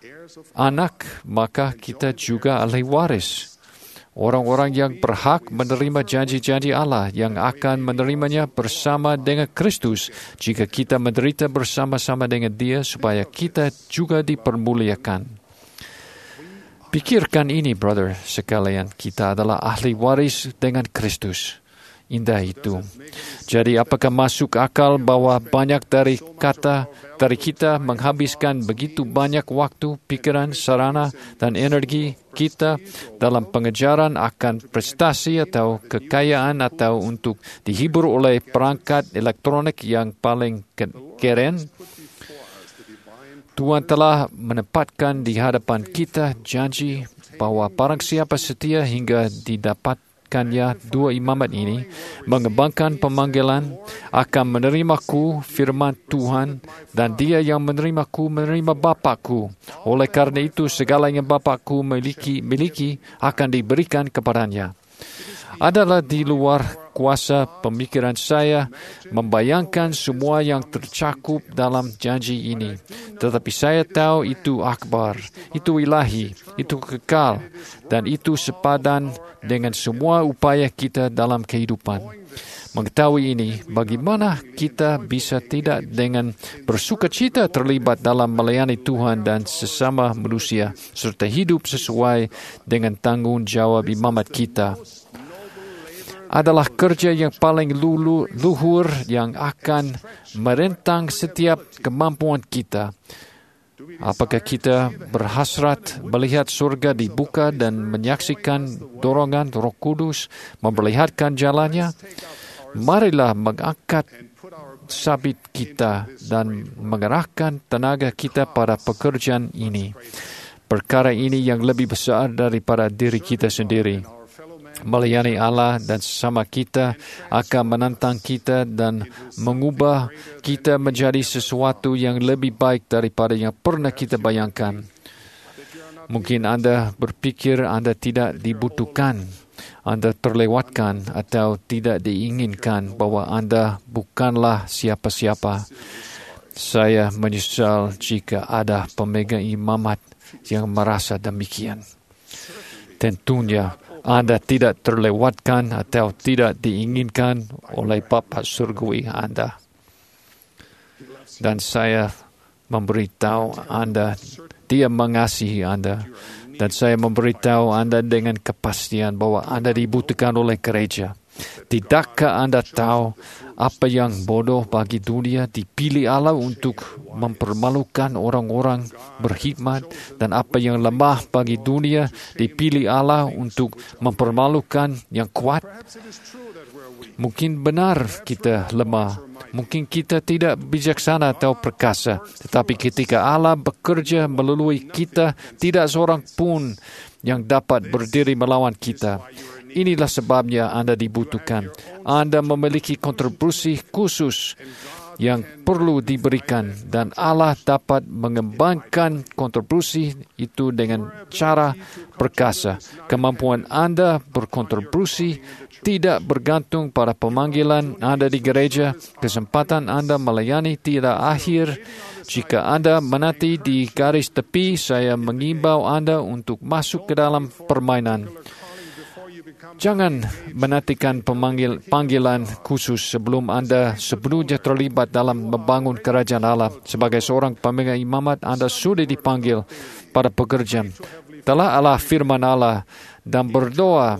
Speaker 9: anak, maka kita juga ahli waris. Orang-orang yang berhak menerima janji-janji Allah yang akan menerimanya bersama dengan Kristus jika kita menderita bersama-sama dengan Dia supaya kita juga dipermuliakan. Pikirkan ini, brother sekalian, kita adalah ahli waris dengan Kristus. Indah itu. Jadi apakah masuk akal bahwa banyak dari kata dari kita menghabiskan begitu banyak waktu, pikiran, sarana, dan energi kita dalam pengejaran akan prestasi atau kekayaan atau untuk dihibur oleh perangkat elektronik yang paling keren? Tuhan telah menempatkan di hadapan kita janji bahwa barang siapa setia hingga didapat Kanya dua imamat ini mengembangkan pemanggilan akan menerimaku firman Tuhan, dan dia yang menerimaku menerima Bapakku. Oleh karena itu segala yang Bapakku miliki miliki akan diberikan kepadanya. Adalah di luar kuasa pemikiran saya membayangkan semua yang tercakup dalam janji ini. Tetapi saya tahu itu akbar, itu ilahi, itu kekal, dan itu sepadan dengan semua upaya kita dalam kehidupan. Mengetahui ini, bagaimana kita bisa tidak dengan bersukacita terlibat dalam melayani Tuhan dan sesama manusia, serta hidup sesuai dengan tanggung jawab imamat kita. Adalah kerja yang paling lulu, luhur yang akan merentang setiap kemampuan kita. Apakah kita berhasrat melihat surga dibuka dan menyaksikan dorongan Roh Kudus memperlihatkan jalannya? Marilah mengangkat sabit kita dan mengerahkan tenaga kita pada pekerjaan ini. perkara ini yang lebih besar daripada diri kita sendiri. Melayani Allah dan sesama kita akan menantang kita dan mengubah kita menjadi sesuatu yang lebih baik daripada yang pernah kita bayangkan. Mungkin Anda berpikir Anda tidak dibutuhkan, Anda terlewatkan atau tidak diinginkan, bahwa Anda bukanlah siapa-siapa. Saya menyesal jika ada pemegang imamat yang merasa demikian. Tentunya Anda tidak terlewatkan atau tidak diinginkan oleh Bapa Surgawi Anda. Dan saya memberitahu Anda, Dia mengasihi Anda. Dan saya memberitahu Anda dengan kepastian bahwa Anda dibutuhkan oleh gereja. Tidakkah Anda tahu apa yang bodoh bagi dunia dipilih Allah untuk mempermalukan orang-orang berkhidmat, dan apa yang lemah bagi dunia dipilih Allah untuk mempermalukan yang kuat? Mungkin benar kita lemah, mungkin kita tidak bijaksana atau perkasa, tetapi ketika Allah bekerja melalui kita, tidak seorang pun yang dapat berdiri melawan kita. Inilah sebabnya Anda dibutuhkan. Anda memiliki kontribusi khusus yang perlu diberikan, dan Allah dapat mengembangkan kontribusi itu dengan cara perkasa. Kemampuan Anda berkontribusi tidak bergantung pada pemanggilan Anda di gereja. Kesempatan Anda melayani tidak akhir jika Anda menanti di garis tepi. Saya mengimbau Anda untuk masuk ke dalam permainan. Jangan menantikan pemanggil, panggilan khusus sebelum Anda sepenuhnya terlibat dalam membangun kerajaan Allah. Sebagai seorang pemegang imamat, Anda sudah dipanggil pada pekerjaan. Telah Allah firman Allah dan berdoa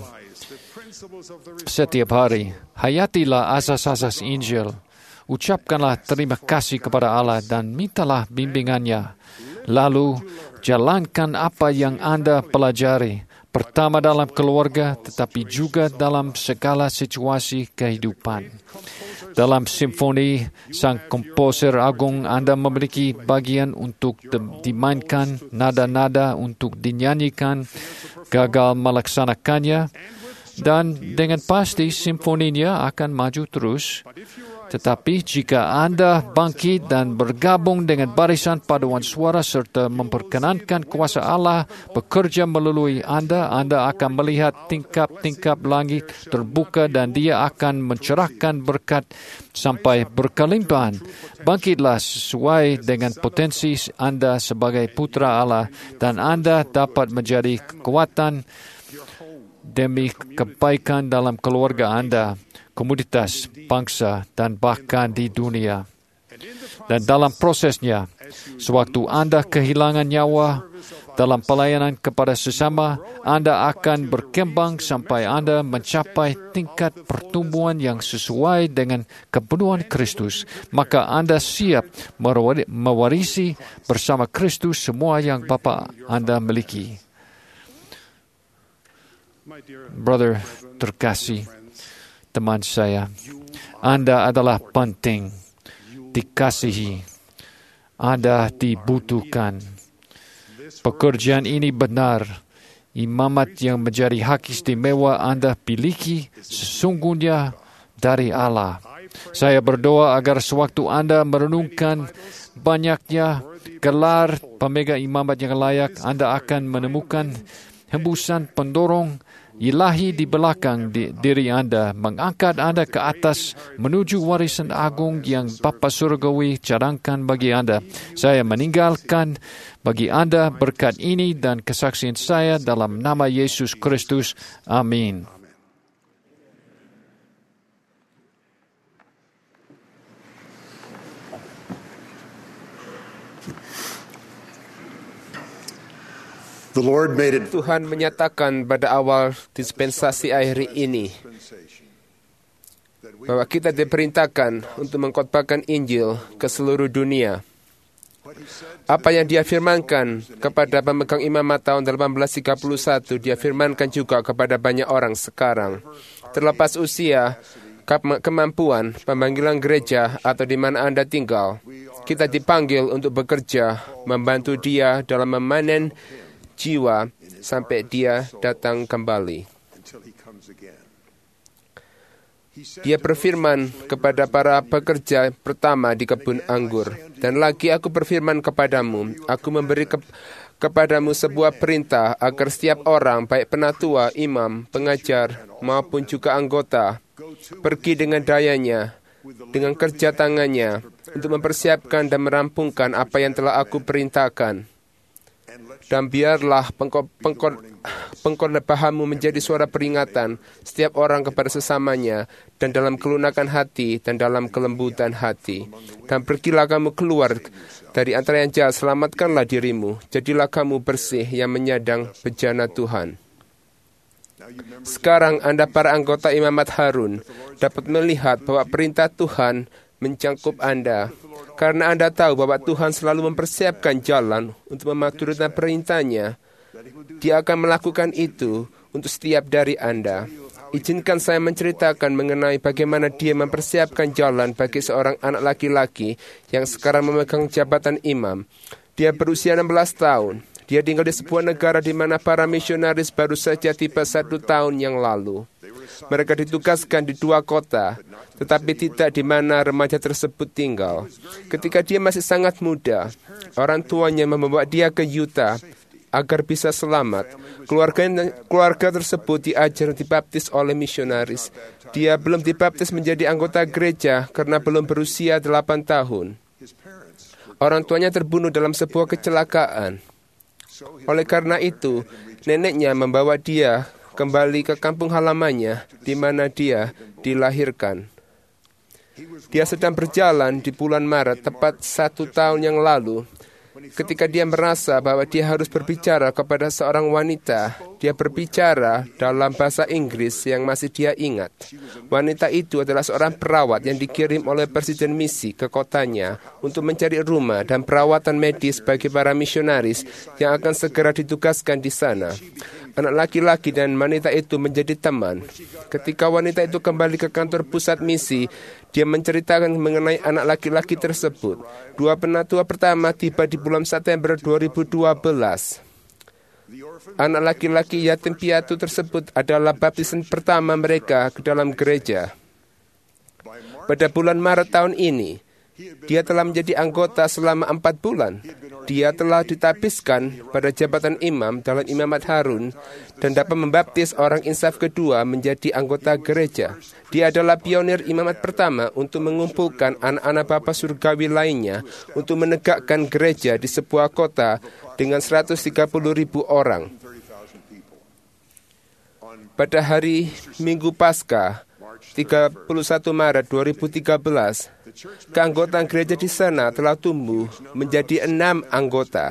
Speaker 9: setiap hari. Hayatilah asas-asas Injil. Ucapkanlah terima kasih kepada Allah dan mintalah bimbingannya. Lalu jalankan apa yang Anda pelajari. Pertama dalam keluarga, tetapi juga dalam segala situasi kehidupan. Dalam simfoni, sang komposer agung, Anda memiliki bagian untuk dimainkan, nada-nada untuk dinyanyikan, gagal melaksanakannya, dan dengan pasti simfoninya akan maju terus. Tetapi jika Anda bangkit dan bergabung dengan barisan paduan suara serta memperkenankan kuasa Allah bekerja melalui Anda, Anda akan melihat tingkap-tingkap langit terbuka dan Dia akan mencerahkan berkat sampai berkelimpahan. Bangkitlah sesuai dengan potensi Anda sebagai putra Allah, dan Anda dapat menjadi kekuatan demi kebaikan dalam keluarga Anda, komunitas, bangsa, dan bahkan di dunia. Dan dalam prosesnya, sewaktu Anda kehilangan nyawa dalam pelayanan kepada sesama, Anda akan berkembang sampai Anda mencapai tingkat pertumbuhan yang sesuai dengan kepenuhan Kristus. Maka Anda siap mewarisi bersama Kristus semua yang Bapa Anda miliki. Brother terkasih, teman saya, Anda adalah penting, dikasihi, Anda dibutuhkan. Pekerjaan ini benar. Imamat yang menjadi hak istimewa Anda miliki sesungguhnya dari Allah. Saya berdoa agar sewaktu Anda merenungkan banyaknya gelar pemegang imamat yang layak, Anda akan menemukan hembusan pendorong ilahi di belakang di, diri Anda, mengangkat Anda ke atas menuju warisan agung yang Bapa Surgawi cadangkan bagi Anda. Saya meninggalkan bagi Anda berkat ini dan kesaksian saya dalam nama Yesus Kristus. Amin.
Speaker 4: The Lord made it
Speaker 2: Tuhan menyatakan pada awal dispensasi akhir ini bahwa kita diperintahkan untuk mengkhotbahkan Injil ke seluruh dunia. Apa yang Dia firmankan kepada pemegang imamat tahun delapan belas tiga puluh satu, Dia firmankan juga kepada banyak orang sekarang. Terlepas usia, kemampuan, pemanggilan gereja, atau di mana Anda tinggal, kita dipanggil untuk bekerja, membantu Dia dalam memanen jiwa sampai dia datang kembali. Dia berfirman kepada para pekerja pertama di kebun anggur, "Dan lagi aku berfirman kepadamu, aku memberi ke kepadamu sebuah perintah agar setiap orang, baik penatua, imam, pengajar, maupun juga anggota, pergi dengan dayanya, dengan kerja tangannya, untuk mempersiapkan dan merampungkan apa yang telah aku perintahkan. Dan biarlah pengkhotbahmu menjadi suara peringatan setiap orang kepada sesamanya, dan dalam kelunakan hati dan dalam kelembutan hati. Dan pergilah kamu keluar dari antara yang jahat, selamatkanlah dirimu, jadilah kamu bersih yang menyandang bejana Tuhan." Sekarang Anda para anggota imamat Harun dapat melihat bahwa perintah Tuhan mencangkup Anda, karena Anda tahu bahwa Tuhan selalu mempersiapkan jalan untuk mematuhi perintahnya. Dia akan melakukan itu untuk setiap dari Anda. Izinkan saya menceritakan mengenai bagaimana dia mempersiapkan jalan bagi seorang anak laki-laki yang sekarang memegang jabatan imam. Dia berusia enam belas tahun. Dia tinggal di sebuah negara di mana para misionaris baru saja tiba satu tahun yang lalu. Mereka ditugaskan di dua kota, tetapi tidak di mana remaja tersebut tinggal. Ketika dia masih sangat muda, orang tuanya membawa dia ke Utah agar bisa selamat. Keluarga, keluarga tersebut diajar dibaptis oleh misionaris. Dia belum dibaptis menjadi anggota gereja karena belum berusia delapan tahun. Orang tuanya terbunuh dalam sebuah kecelakaan. Oleh karena itu, neneknya membawa dia kembali ke kampung halamannya di mana dia dilahirkan. Dia sedang berjalan di bulan Maret, tepat satu tahun yang lalu. Ketika dia merasa bahwa dia harus berbicara kepada seorang wanita, dia berbicara dalam bahasa Inggris yang masih dia ingat. Wanita itu adalah seorang perawat yang dikirim oleh Presiden Misi ke kotanya untuk mencari rumah dan perawatan medis bagi para misionaris yang akan segera ditugaskan di sana. Anak laki-laki dan wanita itu menjadi teman. Ketika wanita itu kembali ke kantor pusat misi, dia menceritakan mengenai anak laki-laki tersebut. Dua penatua pertama tiba di bulan September dua ribu dua belas. Anak laki-laki yatim piatu tersebut adalah baptisan pertama mereka ke dalam gereja. Pada bulan Maret tahun ini, dia telah menjadi anggota selama empat bulan. Dia telah ditabiskan pada jabatan imam dalam imamat Harun dan dapat membaptis orang insaf kedua menjadi anggota gereja. Dia adalah pionir imamat pertama untuk mengumpulkan anak-anak Bapa surgawi lainnya untuk menegakkan gereja di sebuah kota dengan seratus tiga puluh ribu orang. Pada hari Minggu Paskah, tiga puluh satu Maret dua ribu tiga belas, keanggotaan gereja di sana telah tumbuh menjadi enam anggota.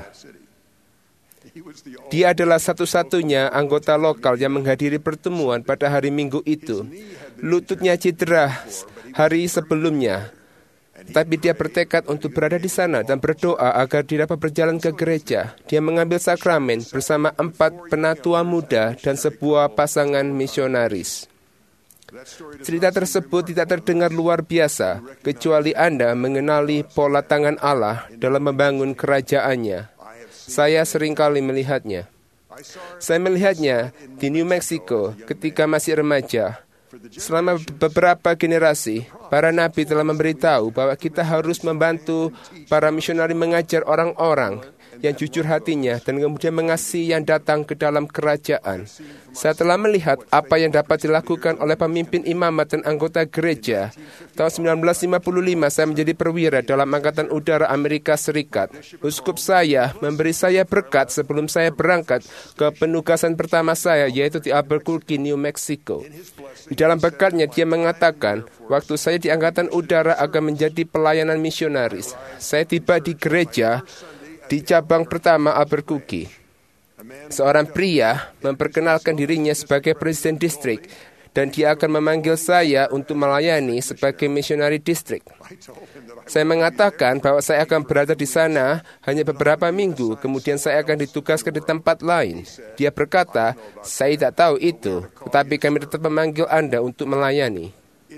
Speaker 2: Dia adalah satu-satunya anggota lokal yang menghadiri pertemuan pada hari Minggu itu. Lututnya cedera hari sebelumnya, tapi dia bertekad untuk berada di sana dan berdoa agar dia dapat berjalan ke gereja. Dia mengambil sakramen bersama empat penatua muda dan sebuah pasangan misionaris. Cerita tersebut tidak terdengar luar biasa, kecuali Anda mengenali pola tangan Allah dalam membangun kerajaannya. Saya seringkali melihatnya. Saya melihatnya di New Mexico ketika masih remaja. Selama beberapa generasi, para nabi telah memberitahu bahwa kita harus membantu para misionari mengajar orang-orang yang jujur hatinya dan kemudian mengasihi yang datang ke dalam kerajaan. Saya telah melihat apa yang dapat dilakukan oleh pemimpin imamat dan anggota gereja. Tahun sembilan belas lima puluh lima saya menjadi perwira dalam Angkatan Udara Amerika Serikat. Uskup saya memberi saya berkat sebelum saya berangkat ke penugasan pertama saya, yaitu di Albuquerque, New Mexico. Di dalam berkatnya dia mengatakan, waktu saya di Angkatan Udara akan menjadi pelayanan misionaris. Saya tiba di gereja di cabang pertama Albuquerque. Seorang pria memperkenalkan dirinya sebagai presiden distrik dan dia akan memanggil saya untuk melayani sebagai misionari distrik. Saya mengatakan bahwa saya akan berada di sana hanya beberapa minggu, kemudian saya akan ditugaskan di tempat lain. Dia berkata, saya tidak tahu itu, tetapi kami tetap memanggil Anda untuk melayani.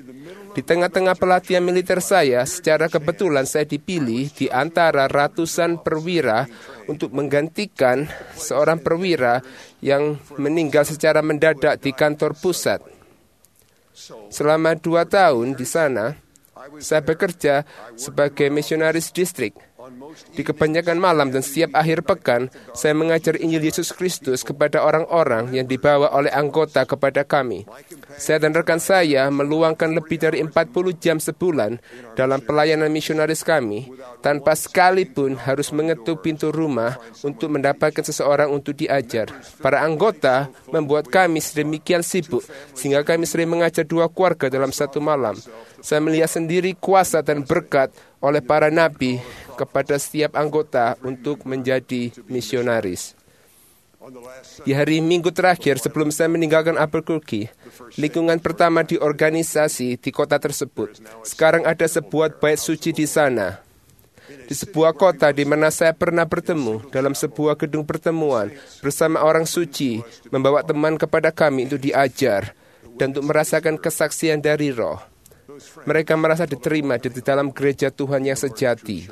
Speaker 2: Di tengah-tengah pelatihan militer saya, secara kebetulan saya dipilih di antara ratusan perwira untuk menggantikan seorang perwira yang meninggal secara mendadak di kantor pusat. Selama dua tahun di sana, saya bekerja sebagai misionaris distrik. Di kebanyakan malam dan setiap akhir pekan, saya mengajar Injil Yesus Kristus kepada orang-orang yang dibawa oleh anggota kepada kami. Saya dan rekan saya meluangkan lebih dari empat puluh jam sebulan dalam pelayanan misionaris kami, tanpa sekalipun harus mengetuk pintu rumah untuk mendapatkan seseorang untuk diajar. Para anggota membuat kami sedemikian sibuk, sehingga kami sering mengajar dua keluarga dalam satu malam. Saya melihat sendiri kuasa dan berkat oleh para nabi kepada setiap anggota untuk menjadi misionaris. Di hari Minggu terakhir sebelum saya meninggalkan Albuquerque, lingkungan pertama di organisasi di kota tersebut. Sekarang ada sebuah bait suci di sana. Di sebuah kota di mana saya pernah bertemu dalam sebuah gedung pertemuan bersama orang suci, membawa teman kepada kami untuk diajar dan untuk merasakan kesaksian dari Roh. Mereka merasa diterima di dalam gereja Tuhan yang sejati.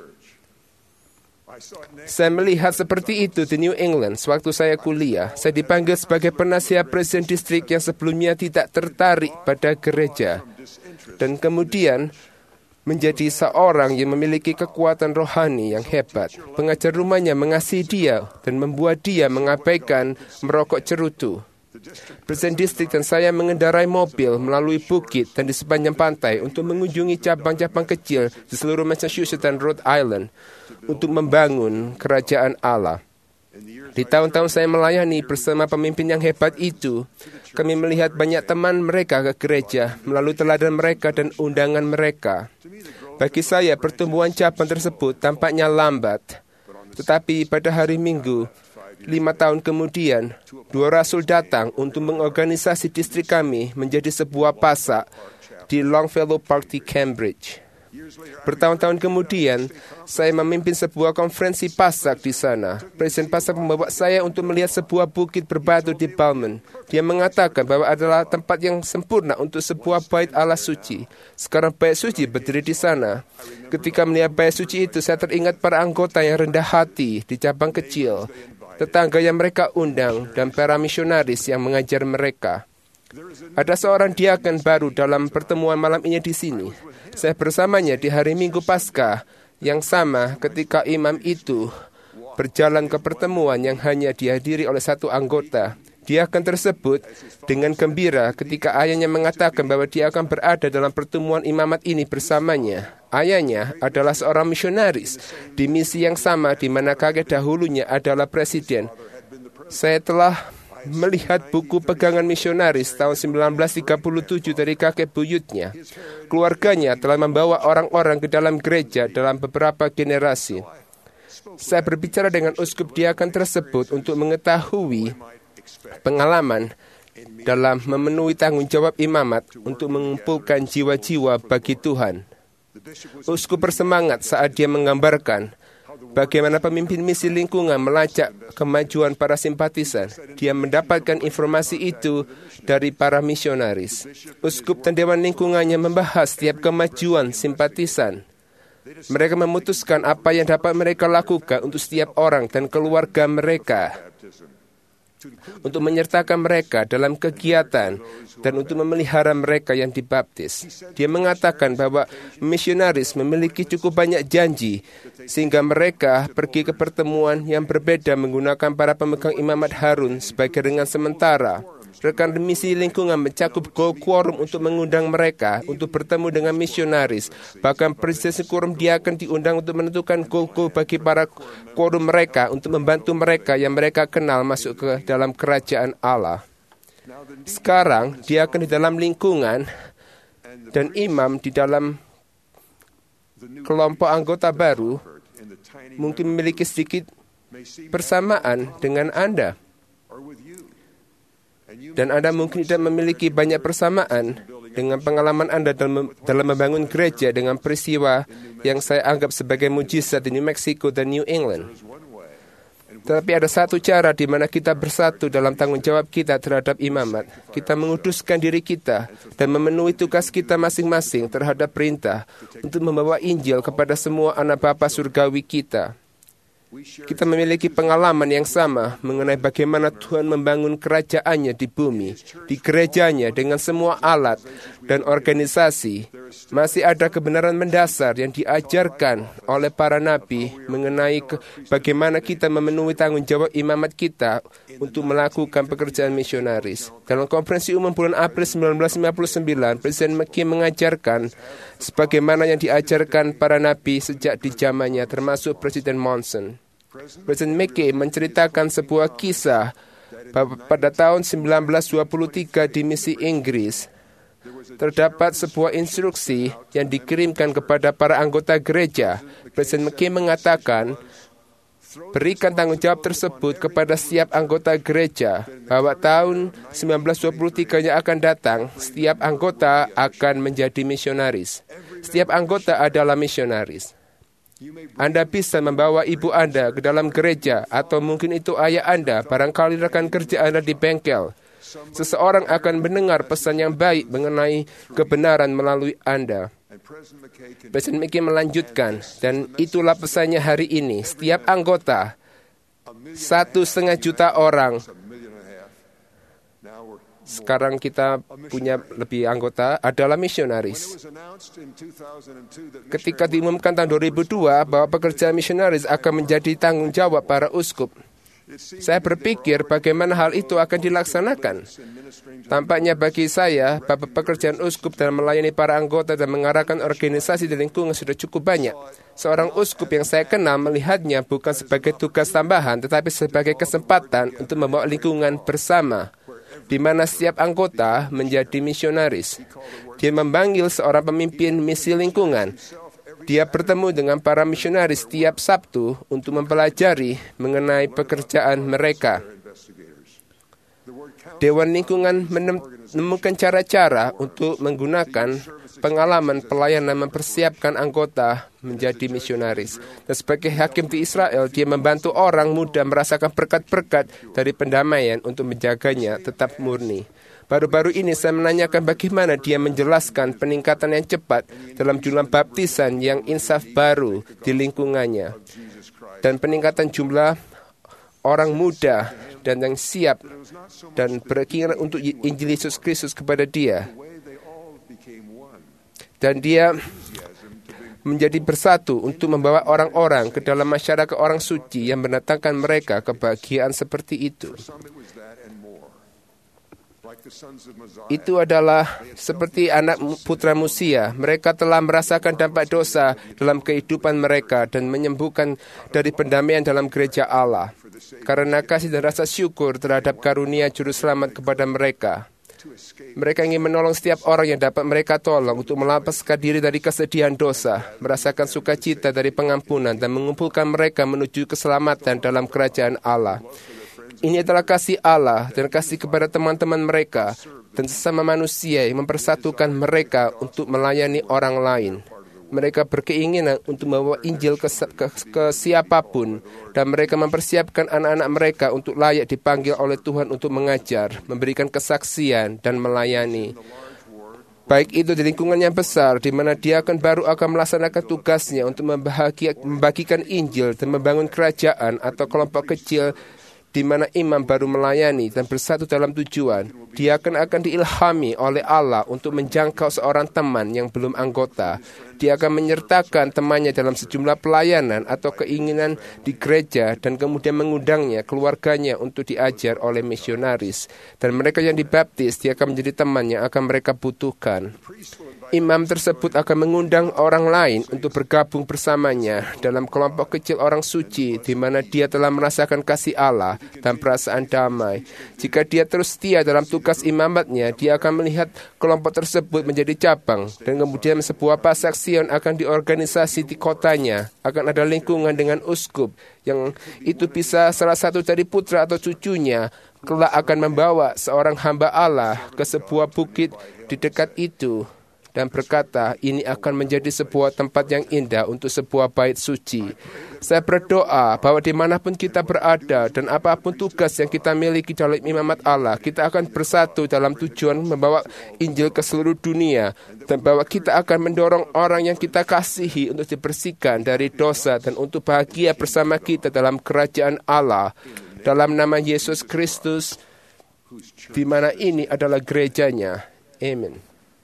Speaker 2: Saya melihat seperti itu di New England sewaktu saya kuliah. Saya dipanggil sebagai penasihat presiden distrik yang sebelumnya tidak tertarik pada gereja, dan kemudian menjadi seorang yang memiliki kekuatan rohani yang hebat. Pengajar rumahnya mengasihi dia dan membuat dia mengabaikan merokok cerutu. Presiden distrik dan saya mengendarai mobil melalui bukit dan di sepanjang pantai untuk mengunjungi cabang-cabang kecil di seluruh Massachusetts dan Rhode Island untuk membangun kerajaan Allah. Di tahun-tahun saya melayani bersama pemimpin yang hebat itu, kami melihat banyak teman mereka ke gereja melalui teladan mereka dan undangan mereka. Bagi saya, pertumbuhan cabang tersebut tampaknya lambat. Tetapi pada hari Minggu, lima tahun kemudian, dua rasul datang untuk mengorganisasi distrik kami menjadi sebuah pasak di Longfellow Park di Cambridge. Bertahun-tahun kemudian, saya memimpin sebuah konferensi pasak di sana. Presiden pasak membawa saya untuk melihat sebuah bukit berbatu di Balmain. Dia mengatakan bahwa adalah tempat yang sempurna untuk sebuah bait Allah suci. Sekarang bait suci berdiri di sana. Ketika melihat bait suci itu, saya teringat para anggota yang rendah hati di cabang kecil, tetangga yang mereka undang, dan para misionaris yang mengajar mereka. Ada seorang diaken baru dalam pertemuan malam ini di sini. Saya bersamanya di hari Minggu Paskah yang sama ketika imam itu berjalan ke pertemuan yang hanya dihadiri oleh satu anggota. Diaken tersebut dengan gembira ketika ayahnya mengatakan bahwa dia akan berada dalam pertemuan imamat ini bersamanya. Ayahnya adalah seorang misionaris di misi yang sama di mana kakek dahulunya adalah presiden. Saya telah melihat buku pegangan misionaris tahun seribu sembilan ratus tiga puluh tujuh dari kakek buyutnya. Keluarganya telah membawa orang-orang ke dalam gereja dalam beberapa generasi. Saya berbicara dengan uskup diaken tersebut untuk mengetahui pengalaman dalam memenuhi tanggung jawab imamat untuk mengumpulkan jiwa-jiwa bagi Tuhan. Uskup bersemangat saat dia menggambarkan bagaimana pemimpin misi lingkungan melacak kemajuan para simpatisan. Dia mendapatkan informasi itu dari para misionaris. Uskup dan dewan lingkungannya membahas setiap kemajuan simpatisan. Mereka memutuskan apa yang dapat mereka lakukan untuk setiap orang dan keluarga mereka, untuk menyertakan mereka dalam kegiatan dan untuk memelihara mereka yang dibaptis. Dia mengatakan bahwa misionaris memiliki cukup banyak janji sehingga mereka pergi ke pertemuan yang berbeda menggunakan para pemegang imamat Harun sebagai ringan sementara. Rekan misi lingkungan mencakup goal quorum untuk mengundang mereka untuk bertemu dengan misionaris. Bahkan presiden quorum dia akan diundang untuk menentukan goal-goal bagi para quorum mereka untuk membantu mereka yang mereka kenal masuk ke dalam kerajaan Allah. Sekarang dia akan di dalam lingkungan dan imam di dalam kelompok anggota baru mungkin memiliki sedikit persamaan dengan Anda. Dan Anda mungkin tidak memiliki banyak persamaan dengan pengalaman Anda dalam, dalam membangun gereja dengan peristiwa yang saya anggap sebagai mujizat di New Mexico dan New England. Tetapi ada satu cara di mana kita bersatu dalam tanggung jawab kita terhadap imamat. Kita menguduskan diri kita dan memenuhi tugas kita masing-masing terhadap perintah untuk membawa Injil kepada semua anak Bapa surgawi kita. Kita memiliki pengalaman yang sama mengenai bagaimana Tuhan membangun kerajaannya di bumi, di gerejanya dengan semua alat dan organisasi. Masih ada kebenaran mendasar yang diajarkan oleh para nabi mengenai ke, bagaimana kita memenuhi tanggung jawab imamat kita untuk melakukan pekerjaan misionaris. Dalam konferensi umum bulan April seribu sembilan ratus lima puluh sembilan, Presiden McKay mengajarkan sebagaimana yang diajarkan para nabi sejak di zamannya, termasuk Presiden Monson. Presiden McKay menceritakan sebuah kisah bahwa pada tahun seribu sembilan ratus dua puluh tiga di misi Inggris, terdapat sebuah instruksi yang dikirimkan kepada para anggota gereja. Presiden McKay mengatakan, berikan tanggung jawab tersebut kepada setiap anggota gereja, bahwa tahun seribu sembilan ratus dua puluh tiga yang akan datang, setiap anggota akan menjadi misionaris. Setiap anggota adalah misionaris. Anda bisa membawa ibu Anda ke dalam gereja, atau mungkin itu ayah Anda, barangkali rekan kerja Anda di bengkel. Seseorang akan mendengar pesan yang baik mengenai kebenaran melalui Anda. Presiden McKay melanjutkan, dan itulah pesannya hari ini. Setiap anggota, satu setengah juta orang. Sekarang kita punya lebih anggota, adalah misionaris. Ketika diumumkan tahun dua ribu dua bahwa pekerjaan misionaris akan menjadi tanggung jawab para uskup, saya berpikir bagaimana hal itu akan dilaksanakan. Tampaknya bagi saya, bahwa pekerjaan uskup dalam melayani para anggota dan mengarahkan organisasi di lingkungan sudah cukup banyak. Seorang uskup yang saya kenal melihatnya bukan sebagai tugas tambahan, tetapi sebagai kesempatan untuk membawa lingkungan bersama, di mana setiap anggota menjadi misionaris. Dia memanggil seorang pemimpin misi lingkungan. Dia bertemu dengan para misionaris setiap Sabtu untuk mempelajari mengenai pekerjaan mereka. Dewan Lingkungan menemukan cara-cara untuk menggunakan pengalaman pelayanan mempersiapkan anggota menjadi misionaris. Dan sebagai hakim di Israel, dia membantu orang muda merasakan berkat-berkat dari pendamaian untuk menjaganya tetap murni. Baru-baru ini saya menanyakan bagaimana dia menjelaskan peningkatan yang cepat dalam jumlah baptisan yang insaf baru di lingkungannya, dan peningkatan jumlah orang muda dan yang siap dan berkeinginan untuk Injil Yesus Kristus kepada dia. Dan dia menjadi bersatu untuk membawa orang-orang ke dalam masyarakat orang suci yang mendatangkan mereka kebahagiaan seperti itu. Itu adalah seperti anak putra Musia. Mereka telah merasakan dampak dosa dalam kehidupan mereka dan menyembuhkan dari pendamaian dalam gereja Allah. Karena kasih dan rasa syukur terhadap karunia juru selamat kepada mereka. Mereka ingin menolong setiap orang yang dapat mereka tolong untuk melepaskan diri dari kesedihan dosa, merasakan sukacita dari pengampunan, dan mengumpulkan mereka menuju keselamatan dalam kerajaan Allah. Ini adalah kasih Allah dan kasih kepada teman-teman mereka dan sesama manusia yang mempersatukan mereka untuk melayani orang lain. Mereka berkeinginan untuk membawa Injil ke, ke, ke siapapun, dan mereka mempersiapkan anak-anak mereka untuk layak dipanggil oleh Tuhan untuk mengajar, memberikan kesaksian, dan melayani. Baik itu di lingkungan yang besar, di mana dia akan baru akan melaksanakan tugasnya untuk membagikan Injil dan membangun kerajaan, atau kelompok kecil di mana imam baru melayani dan bersatu dalam tujuan. Dia akan akan diilhami oleh Allah untuk menjangkau seorang teman yang belum anggota. Dia akan menyertakan temannya dalam sejumlah pelayanan atau keinginan di gereja, dan kemudian mengundangnya, keluarganya, untuk diajar oleh misionaris. Dan mereka yang dibaptis, dia akan menjadi teman yang akan mereka butuhkan. Imam tersebut akan mengundang orang lain untuk bergabung bersamanya dalam kelompok kecil orang suci, di mana dia telah merasakan kasih Allah dan perasaan damai. Jika dia terus setia dalam tugas imamatnya, dia akan melihat kelompok tersebut menjadi cabang, dan kemudian sebuah persaksian akan diorganisasi di kotanya. Akan ada lingkungan dengan uskup, yang itu bisa salah satu dari putra atau cucunya kelak akan membawa seorang hamba Allah ke sebuah bukit di dekat itu. dan berkata, ini akan menjadi sebuah tempat yang indah untuk sebuah bait suci. Saya berdoa bahwa dimanapun kita berada dan apapun tugas yang kita miliki dalam imamat Allah, kita akan bersatu dalam tujuan membawa Injil ke seluruh dunia, dan bahwa kita akan mendorong orang yang kita kasihi untuk dibersihkan dari dosa dan untuk bahagia bersama kita dalam kerajaan Allah. Dalam nama Yesus Kristus, di mana ini adalah gerejanya. Amin.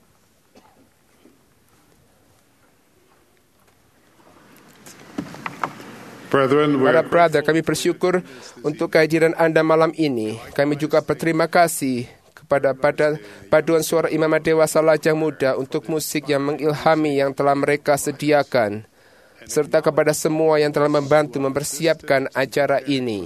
Speaker 2: Para brother, kami bersyukur untuk kehadiran Anda malam ini. Kami juga berterima kasih kepada pada paduan suara imamat dewasa lajang muda untuk musik yang mengilhami yang telah mereka sediakan, serta kepada semua yang telah membantu mempersiapkan acara ini.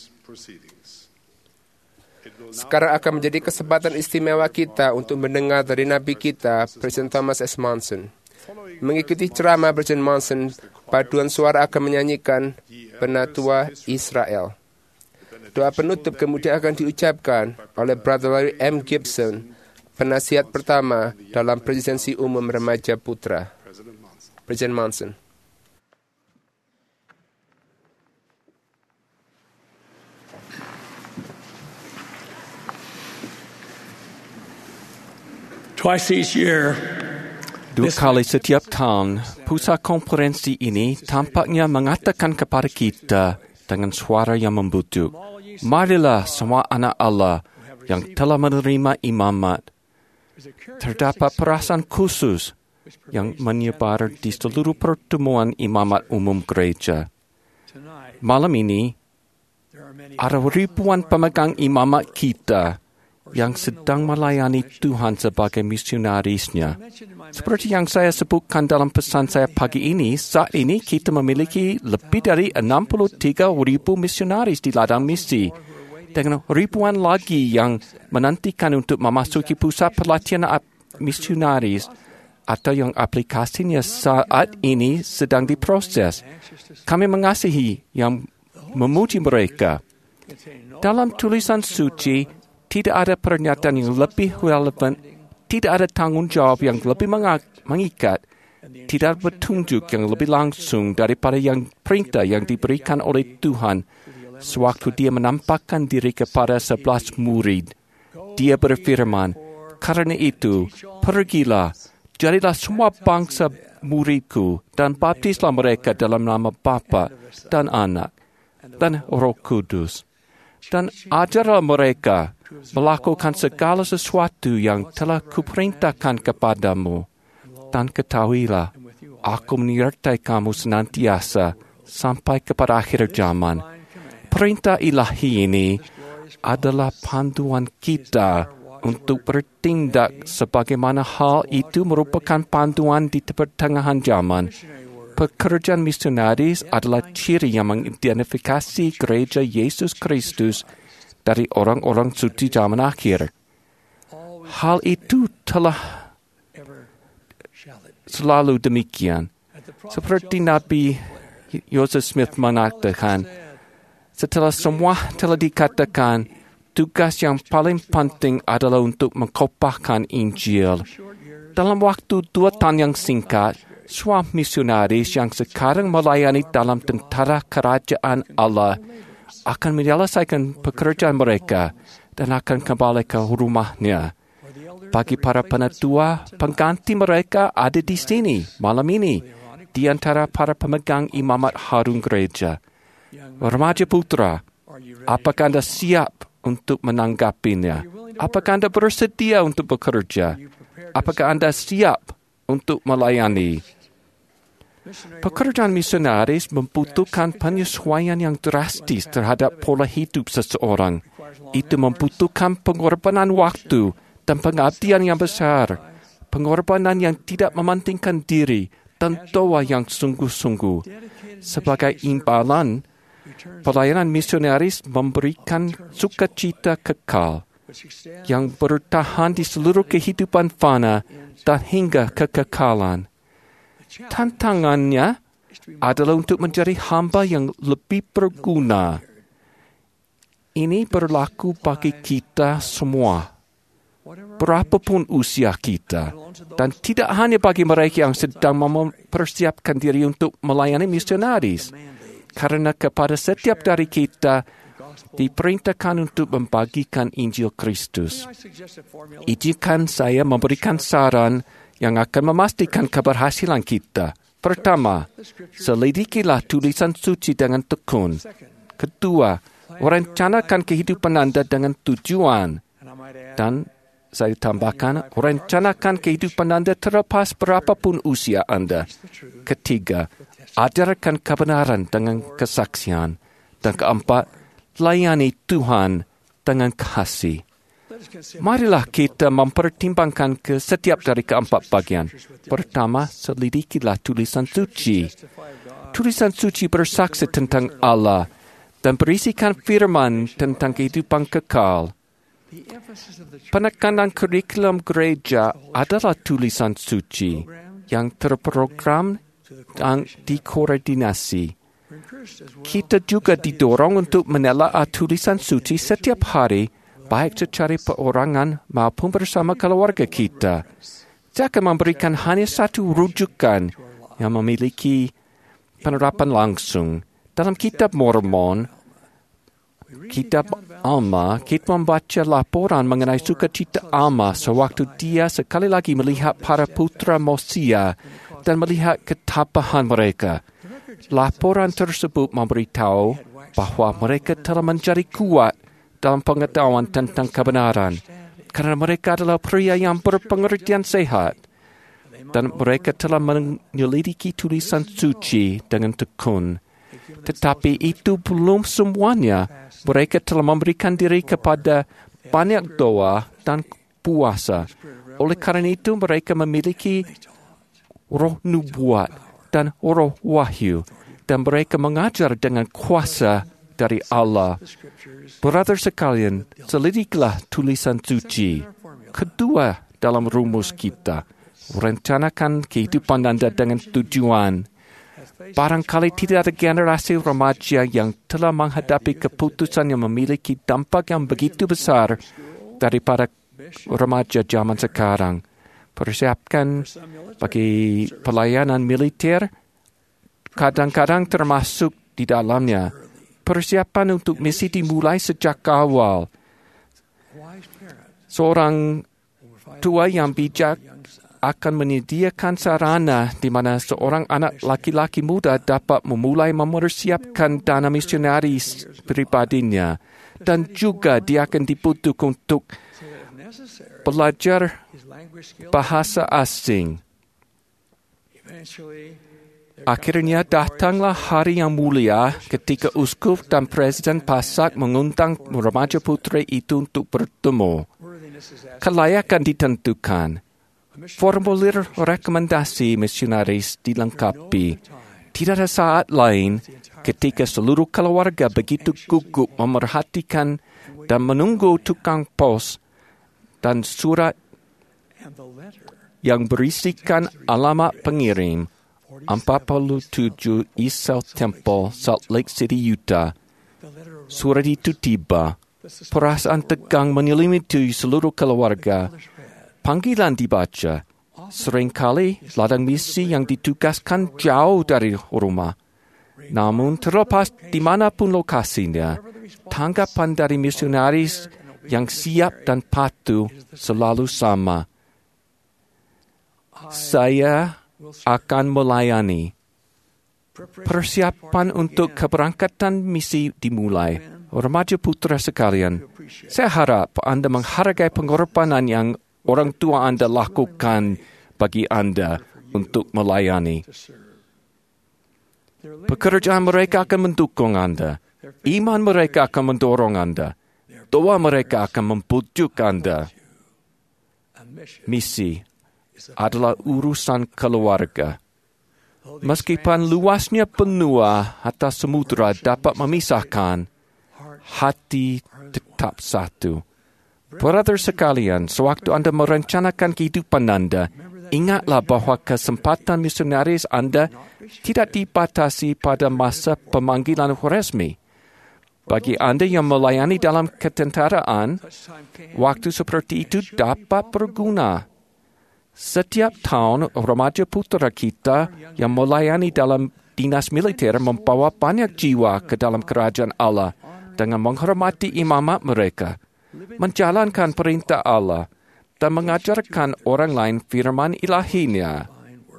Speaker 2: Sekarang akan menjadi kesempatan istimewa kita untuk mendengar dari Nabi kita, Presiden Thomas S. Monson. Mengikuti ceramah Presiden Monson, paduan suara akan menyanyikan Penatua Israel. Doa penutup kemudian akan diucapkan oleh Brother Larry M. Gibson, penasihat pertama dalam Presidensi Umum Remaja Putra. Presiden Monson.
Speaker 10: Twice each year,
Speaker 11: Dua kali setiap tahun, pusat konferensi ini tampaknya mengatakan kepada kita dengan suara yang membujuk, marilah semua anak Allah yang telah menerima imamat. Terdapat perasaan khusus yang menyebar di seluruh pertemuan imamat umum gereja. Malam ini, ada ribuan pemegang imamat kita yang sedang melayani Tuhan sebagai misionarisnya. Seperti yang saya sebutkan dalam pesan saya pagi ini, saat ini kita memiliki lebih dari enam puluh tiga ribu misionaris di ladang misi, dengan ribuan lagi yang menantikan untuk memasuki pusat pelatihan misionaris atau yang aplikasinya saat ini sedang diproses. Kami mengasihi yang memuji mereka. Dalam tulisan suci, tidak ada pernyataan yang lebih relevan, tidak ada tanggungjawab yang lebih mengikat, tidak ada petunjuk yang lebih langsung daripada yang perintah yang diberikan oleh Tuhan sewaktu dia menampakkan diri kepada sebelas murid. Dia berfirman, karena itu, pergilah, jadilah semua bangsa muridku, dan baptislah mereka dalam nama Bapa dan Anak dan Roh Kudus. Dan ajarlah mereka melakukan segala sesuatu yang telah kuperintahkan kepadamu. Dan ketahuilah, aku menyertai kamu senantiasa sampai kepada akhir zaman. Perintah ilahi ini adalah panduan kita untuk bertindak sebagaimana hal itu merupakan panduan di pertengahan zaman. Pekerjaan misionaris adalah ciri yang mengidentifikasi gereja Yesus Kristus dari orang-orang suci zaman akhir. Hal itu telah selalu demikian. Seperti Nabi Joseph Smith mengatakan, setelah semua telah dikatakan, tugas yang paling penting adalah untuk mengkopahkan Injil. Dalam waktu dua tahun yang singkat, semua misionaris yang sekarang melayani dalam tentara kerajaan Allah akan menyelesaikan pekerjaan mereka dan akan kembali ke rumahnya. Bagi para penatua, pengganti mereka ada di sini malam ini, di antara para pemegang imamat harum gereja. Remaja putra, apakah Anda siap untuk menanggapinya? Apakah Anda bersedia untuk bekerja? Apakah Anda siap untuk melayani? Pekerjaan misionaris membutuhkan penyesuaian yang drastis terhadap pola hidup seseorang. Itu membutuhkan pengorbanan waktu dan pengabdian yang besar, pengorbanan yang tidak mementingkan diri, dan doa yang sungguh-sungguh. Sebagai imbalan, pelayanan misionaris memberikan sukacita kekal yang bertahan di seluruh kehidupan fana dan hingga kekekalan. Tantangannya adalah untuk menjadi hamba yang lebih berguna. Ini berlaku bagi kita semua. berapapun usia kita. Dan tidak hanya bagi mereka yang sedang mempersiapkan diri untuk melayani misionaris. Karena kepada setiap dari kita diperintahkan untuk membagikan Injil Kristus. Izinkan saya memberikan saran yang akan memastikan keberhasilan kita. Pertama, selidikilah tulisan suci dengan tekun. Kedua, rencanakan kehidupan Anda dengan tujuan. Dan saya tambahkan, rencanakan kehidupan Anda terlepas berapapun usia Anda. Ketiga, ajarkan kebenaran dengan kesaksian. Dan keempat, layani Tuhan dengan kasih. Marilah kita mempertimbangkan ke setiap dari keempat bagian. Pertama, selidikilah tulisan suci. Tulisan suci bersaksi tentang Allah dan berisikan firman tentang kehidupan kekal. Penekanan kurikulum gereja adalah tulisan suci yang terprogram dan dikoordinasi. Kita juga didorong untuk menelaah tulisan suci setiap hari, baik secara perorangan maupun bersama keluarga kita. Jangan memberikan hanya satu rujukan yang memiliki penerapan langsung. Dalam kitab Mormon, kitab Alma, kita membaca laporan mengenai sukacita Alma sewaktu dia sekali lagi melihat para putra Mosia dan melihat ketabahan mereka. Laporan tersebut memberitahu bahawa mereka telah menjadi kuat dalam pengetahuan tentang kebenaran kerana mereka adalah pria yang berpengertian sehat dan mereka telah menyelidiki tulisan suci dengan tekun. Tetapi itu belum semuanya. Mereka telah memberikan diri kepada banyak doa dan puasa. Oleh kerana itu mereka memiliki roh nubuat dan roh wahyu dan mereka mengajar dengan kuasa dari Allah. Brother sekalian, selidiklah tulisan suci. Kedua dalam rumus kita, rencanakan kehidupan Anda dengan tujuan. Barangkali tidak ada generasi remaja yang telah menghadapi keputusan yang memiliki dampak yang begitu besar daripada remaja zaman sekarang. Persiapkan bagi pelayanan militer kadang-kadang termasuk di dalamnya. Persiapan untuk misi dimulai sejak awal. Seorang tua yang bijak akan menyediakan sarana di mana seorang anak laki-laki muda dapat memulai mempersiapkan dana misionaris pribadinya. Dan juga dia akan dibutuhkan untuk belajar bahasa asing. Akhirnya datanglah hari yang mulia ketika uskup dan presiden Pasak mengundang remaja putri itu untuk bertemu. Kelayakan ditentukan. Formulir rekomendasi misionaris dilengkapi. Tidak ada saat lain ketika seluruh keluarga begitu gugup memerhatikan dan menunggu tukang pos dan surat yang berisikan alamat pengirim empat puluh tujuh East South Temple, Salt Lake City, Utah. Surat itu tiba. Perasaan tegang menyelimuti seluruh keluarga. Panggilan dibaca. Seringkali ladang misi yang ditugaskan jauh dari rumah. Namun terlepas di manapun lokasinya, tanggapan dari misionaris yang siap dan patuh selalu sama. Saya akan melayani. Persiapan untuk keberangkatan misi dimulai. Remaja putra sekalian, saya harap Anda menghargai pengorbanan yang orang tua Anda lakukan bagi Anda untuk melayani. Pekerjaan mereka akan mendukung Anda. Iman mereka akan mendorong Anda. Doa mereka akan membujuk Anda. Misi adalah urusan keluarga. Meskipun luasnya benua atas samudera dapat memisahkan, hati tetap satu. Brother sekalian, sewaktu Anda merencanakan kehidupan Anda, ingatlah bahawa kesempatan misionaris Anda tidak dibatasi pada masa pemanggilan resmi. Bagi Anda yang melayani dalam ketenteraan, waktu seperti itu dapat berguna. Setiap tahun, remaja putera kita yang melayani dalam dinas militer membawa banyak jiwa ke dalam kerajaan Allah dengan menghormati imamat mereka, menjalankan perintah Allah, dan mengajarkan orang lain firman ilahinya.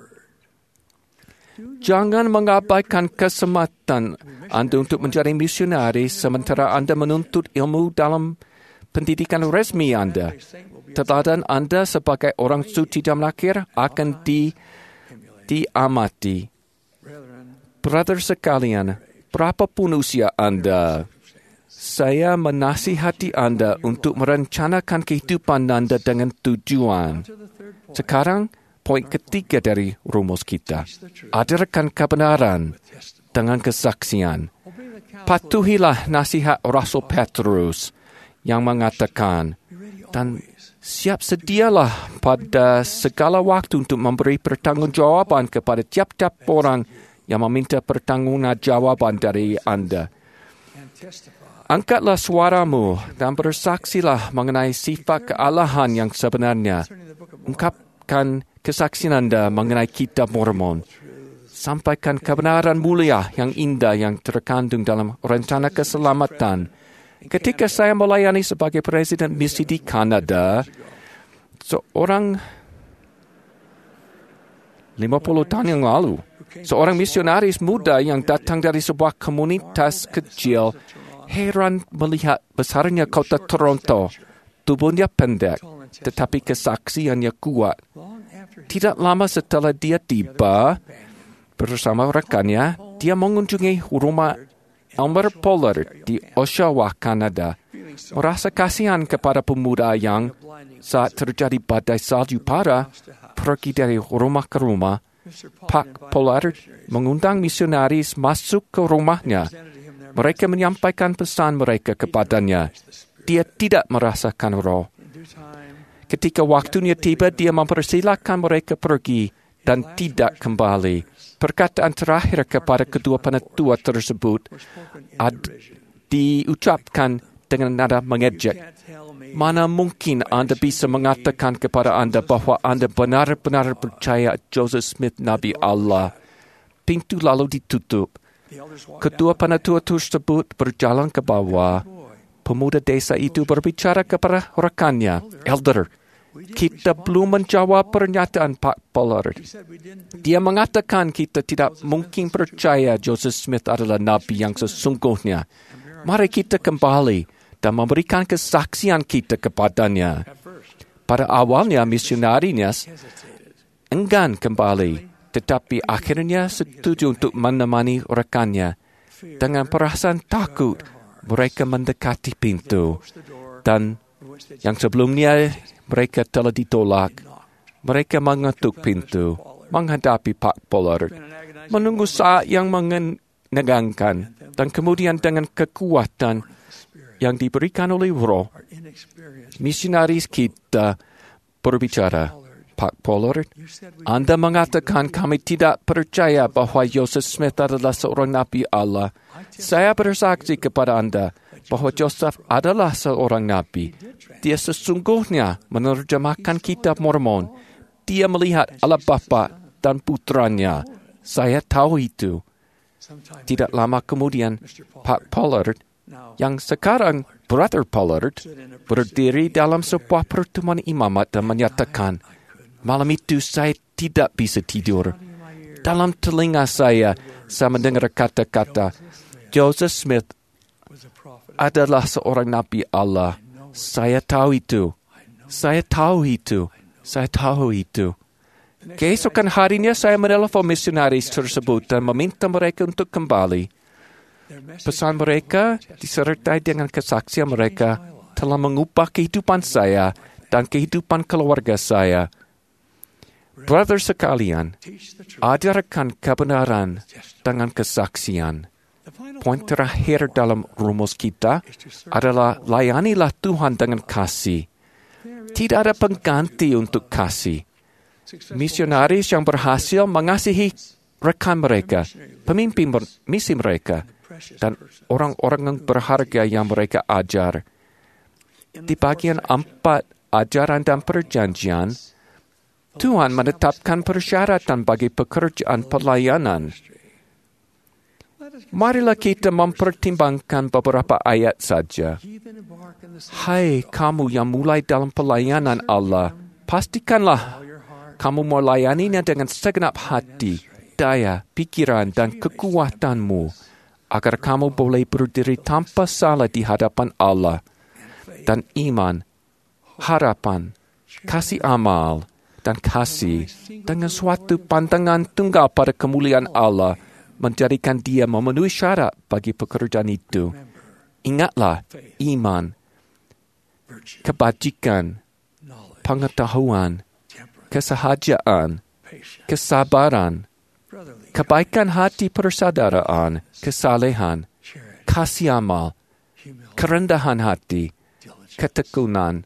Speaker 11: Jangan mengabaikan kesempatan Anda untuk menjadi misionaris sementara Anda menuntut ilmu dalam pendidikan resmi Anda. Teladan Anda sebagai orang suci jam akhir akan di, diamati. Brother sekalian, berapapun usia Anda, saya menasihati Anda untuk merencanakan kehidupan Anda dengan tujuan. Sekarang, poin ketiga dari rumus kita. Ajarkan kebenaran dengan kesaksian. Patuhilah nasihat Rasul Petrus yang mengatakan, dan siap sedialah pada segala waktu untuk memberi pertanggungjawaban kepada tiap-tiap orang yang meminta pertanggungjawaban dari Anda. Angkatlah suaramu dan bersaksilah mengenai sifat kealahan yang sebenarnya. Ungkapkan kesaksian Anda mengenai kitab Mormon. Sampaikan kebenaran mulia yang indah yang terkandung dalam rencana keselamatan. Ketika saya melayani sebagai Presiden misi di Kanada, seorang lima puluh tahun yang lalu, seorang misionaris muda yang datang dari sebuah komunitas kecil heran melihat besarnya kota Toronto. Tubuhnya pendek, tetapi kesaksiannya kuat. Tidak lama setelah dia tiba bersama rekannya, dia mengunjungi rumah Elmer Pollard di Oshawa, Kanada. Merasa kasihan kepada pemuda yang saat terjadi badai salju parah, pergi dari rumah ke rumah. Pak Pollard mengundang misionaris masuk ke rumahnya. Mereka menyampaikan pesan mereka kepadanya. Dia tidak merasakan roh. Ketika waktunya tiba, dia mempersilakan mereka pergi dan tidak kembali. Perkataan terakhir kepada kedua penetua tersebut ad, diucapkan dengan nada mengejek. Mana mungkin Anda bisa mengatakan kepada Anda bahwa Anda benar-benar percaya Joseph Smith Nabi Allah? Pintu lalu ditutup. Kedua penetua tersebut berjalan ke bawah. Pemuda desa itu berbicara kepada rekannya, Elder, kita belum menjawab pernyataan Pak Pollard. Dia mengatakan kita tidak mungkin percaya Joseph Smith adalah Nabi yang sesungguhnya. Mari kita kembali dan memberikan kesaksian kita kepadanya. Pada awalnya misionarinya enggan kembali, tetapi akhirnya setuju untuk menemani rekannya. Dengan perasaan takut, mereka mendekati pintu. Dan yang sebelumnya mereka telah ditolak. Mereka mengetuk pintu, menghadapi Pak Pollard, menunggu saat yang menegangkan, dan kemudian dengan kekuatan yang diberikan oleh Roh, misionaris kita berbicara, Pak Pollard, Anda mengatakan kami tidak percaya bahwa Joseph Smith adalah seorang Nabi Allah. Saya bersaksi kepada Anda bahwa Joseph adalah seorang Nabi. Dia sesungguhnya menerjemahkan kitab Mormon. Dia melihat Allah Bapa dan putranya. Saya tahu itu. Tidak lama kemudian, Pak Pollard, yang sekarang Brother Pollard, berdiri dalam sebuah pertemuan imamat dan menyatakan, malam itu saya tidak bisa tidur. Dalam telinga saya, saya mendengar kata-kata, Joseph Smith adalah seorang Nabi Allah. Saya tahu itu. Saya tahu itu. Saya tahu itu. Keesokan harinya saya menelpon misionaris tersebut dan meminta mereka untuk kembali. Pesan mereka disertai dengan kesaksian mereka telah mengubah kehidupan saya dan kehidupan keluarga saya. Brother sekalian, ajarkan kebenaran dengan kesaksian. Poin terakhir dalam rumus kita adalah layanilah Tuhan dengan kasih. Tidak ada pengganti untuk kasih. Misionaris yang berhasil mengasihi rekan mereka, pemimpin misi mereka, dan orang-orang yang berharga yang mereka ajar. Di bagian empat, ajaran dan perjanjian, Tuhan menetapkan persyaratan bagi pekerjaan pelayanan. Marilah kita mempertimbangkan beberapa ayat saja. Hai kamu yang mulai dalam pelayanan Allah, pastikanlah kamu melayaninya dengan segenap hati, daya, pikiran, dan kekuatanmu, agar kamu boleh berdiri tanpa salah di hadapan Allah. Dan iman, harapan, kasih amal, dan kasih dengan suatu pandangan tunggal pada kemuliaan Allah menjadikan dia memenuhi syarat bagi pekerjaan itu. Ingatlah, iman, kebajikan, pengetahuan, kesahajaan, kesabaran, kebaikan hati persaudaraan, kesalehan, kasih amal, kerendahan hati, ketekunan.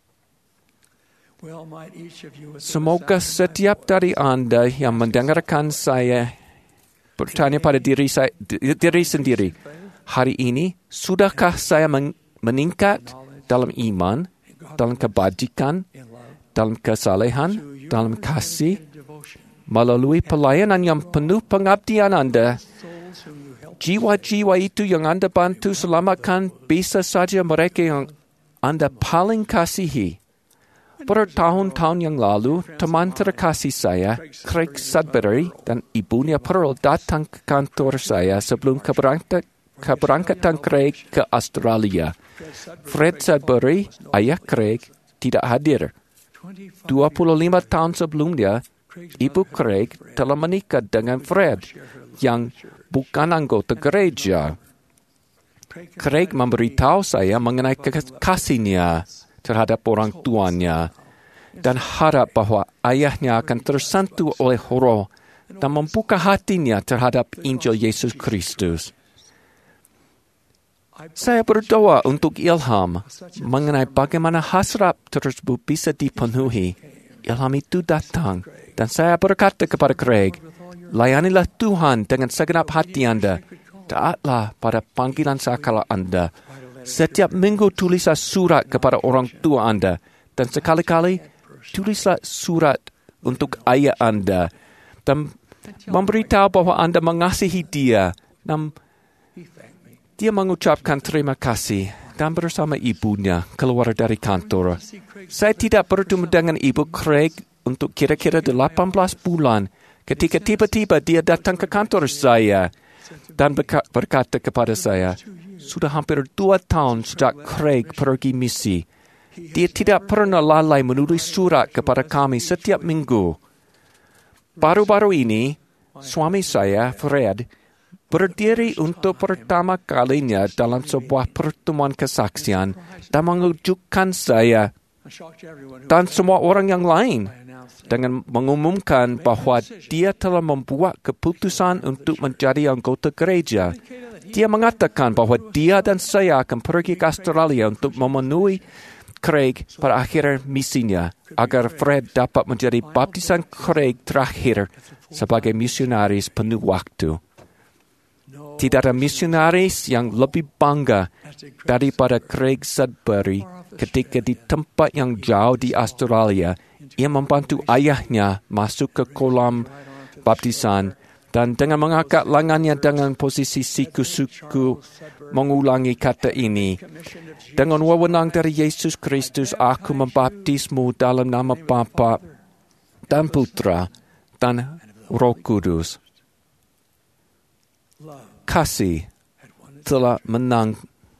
Speaker 11: Semoga setiap dari Anda yang mendengarkan saya bertanya pada diri saya, diri sendiri, hari ini, sudahkah saya meningkat dalam iman, dalam kebajikan, dalam kesalehan, dalam kasih, melalui pelayanan yang penuh pengabdian Anda? Jiwa-jiwa itu yang Anda bantu selamatkan bisa saja mereka yang Anda paling kasihi. Bertahun-tahun yang lalu, teman terkasih saya, Craig Sudbury, dan ibunya Pearl datang ke kantor saya sebelum keberangkat, keberangkatan Craig ke Australia. Fred Sudbury, ayah Craig, tidak hadir. dua puluh lima tahun sebelumnya, ibu Craig telah menikah dengan Fred, yang bukan anggota gereja. Craig memberitahu saya mengenai kasihnya terhadap orang tuanya dan harap bahwa ayahnya akan tersentuh oleh roh dan membuka hatinya terhadap Injil Yesus Kristus. Saya berdoa untuk ilham mengenai bagaimana hasrat tersebut bisa dipenuhi. Ilham itu datang dan saya berkata kepada Craig, layanilah Tuhan dengan segenap hati Anda. Taatlah pada panggilan sakala Anda. Setiap minggu tulislah surat kepada orang tua Anda. Dan sekali-kali tulislah surat untuk ayah Anda. Dan memberitahu bahwa Anda mengasihi dia. Dan dia mengucapkan terima kasih. Dan bersama ibunya keluar dari kantor. Saya tidak bertemu dengan ibu Craig untuk kira-kira delapan belas bulan. Ketika tiba-tiba dia datang ke kantor saya. Dan berkata kepada saya, sudah hampir dua tahun sejak Craig pergi misi. Dia tidak pernah lalai menulis surat kepada kami setiap minggu. Baru-baru ini, suami saya, Fred, berdiri untuk pertama kalinya dalam sebuah pertemuan kesaksian dan mengejutkan saya dan semua orang yang lain dengan mengumumkan bahwa dia telah membuat keputusan untuk menjadi anggota gereja. Dia mengatakan bahwa dia dan saya akan pergi ke Australia untuk memenuhi Craig pada akhir misinya, agar Fred dapat menjadi baptisan Craig terakhir sebagai misionaris penuh waktu. Tidak ada misionaris yang lebih bangga daripada Craig Sudbury ketika di tempat yang jauh di Australia, ia membantu ayahnya masuk ke kolam baptisan dan dengan mengangkat lengannya dengan posisi siku-siku mengulangi kata ini. Dengan wewenang dari Yesus Kristus, aku membaptismu dalam nama Bapa dan Putra dan Roh Kudus. Kasih telah menang.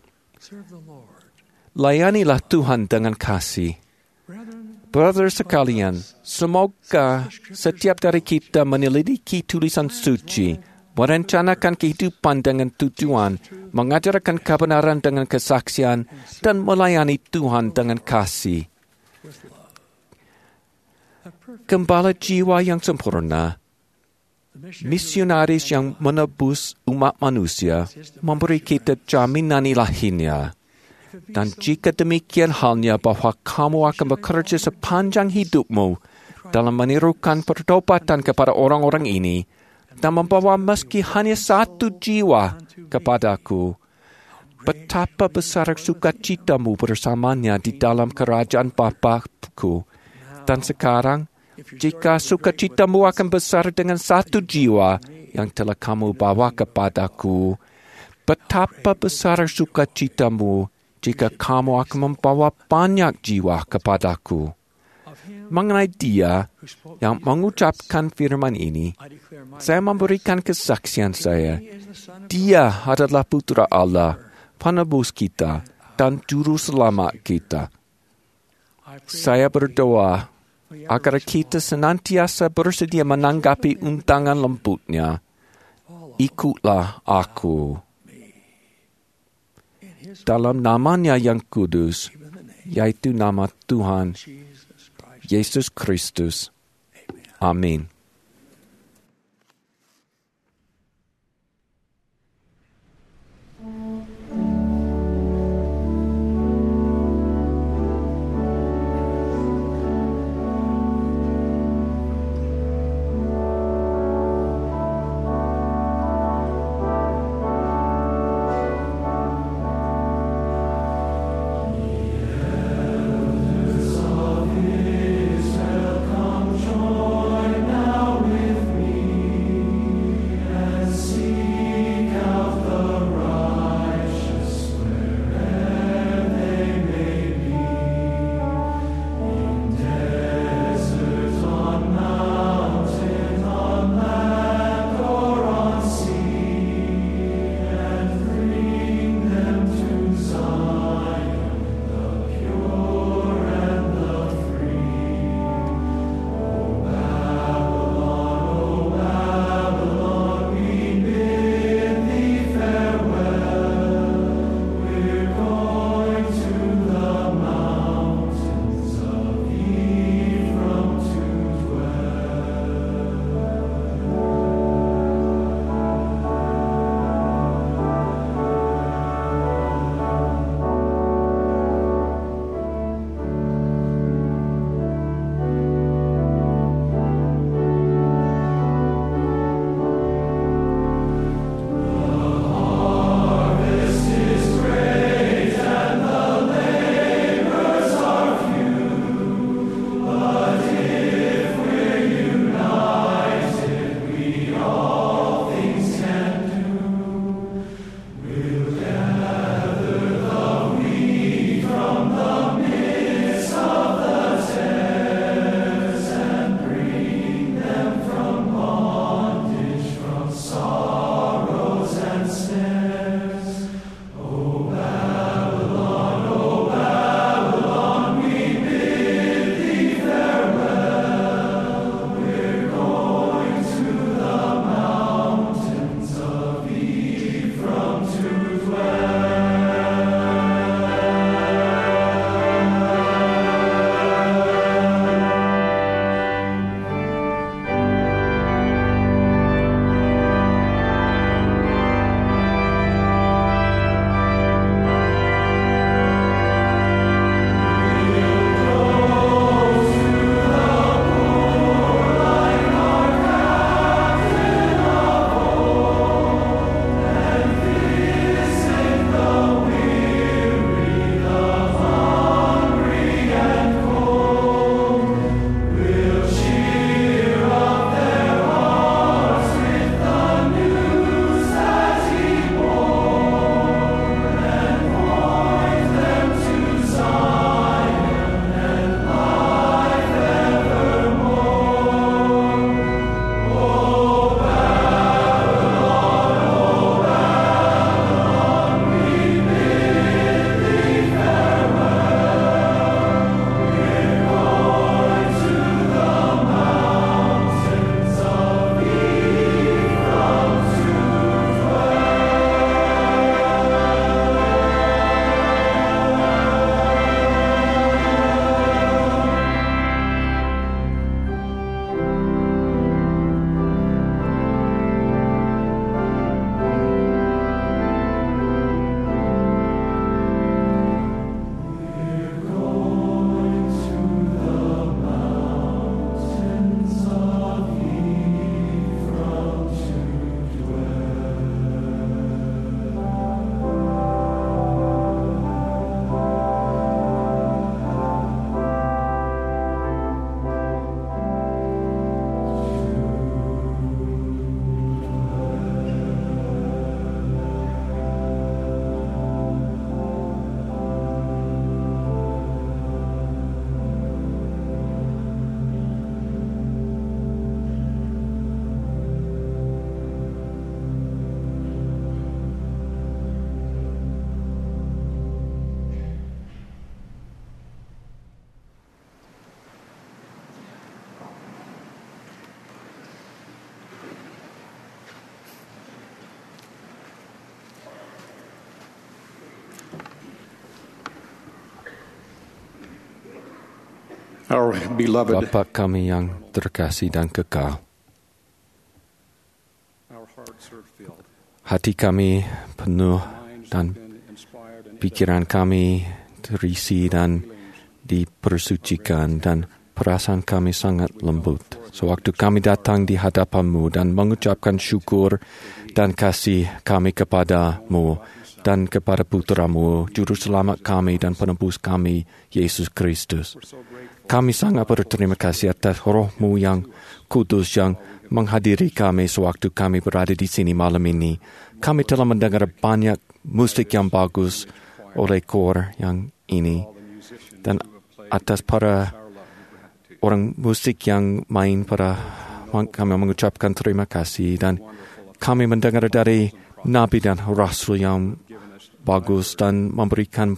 Speaker 11: Layanilah Tuhan dengan kasih. Brother sekalian, semoga setiap dari kita menyelidiki tulisan suci, merencanakan kehidupan dengan tujuan, mengajarkan kebenaran dengan kesaksian, dan melayani Tuhan dengan kasih. Gembala jiwa yang sempurna, misionaris yang menebus umat manusia, memberi kita jaminan ilahinya. Dan jika demikian halnya bahwa kamu akan bekerja sepanjang hidupmu dalam menirukan pertobatan kepada orang-orang ini, dan membawa meski hanya satu jiwa kepadaku. Betapa besar sukacitamu bersamanya di dalam kerajaan Bapa-Ku. Dan sekarang, jika sukacitamu akan besar dengan satu jiwa yang telah kamu bawa kepadaku, betapa besar sukacitamu jika kamu akan membawa banyak jiwa kepadaku. Mengenai Dia yang mengucapkan firman ini, saya memberikan kesaksian saya. Dia adalah Putra Allah, penebus kita, dan Juru Selamat kita. Saya berdoa agar kita senantiasa bersedia menanggapi undangan lembutnya. Ikutlah aku. Dalam namanya yang kudus, yaitu nama Tuhan Yesus Kristus. Amin.
Speaker 12: Now
Speaker 4: Our beloved,
Speaker 11: Bapa kami yang terkasih dan kekal, hati kami penuh dan pikiran kami terisi dan dipersucikan dan perasaan kami sangat lembut. Sewaktu kami datang di hadapan-Mu dan mengucapkan syukur dan kasih kami kepada-Mu dan kepada Putra-Mu, Juru Selamat kami dan Penebus kami, Yesus Kristus. Kami sangat berterima kasih atas Roh-Mu yang kudus yang menghadiri kami sewaktu kami berada di sini malam ini. Kami telah mendengar banyak musik yang bagus oleh kor yang ini. Dan atas para orang musik yang main pada kami mengucapkan terima kasih. Dan kami mendengar dari Nabi dan Rasul yang bagus dan memberikan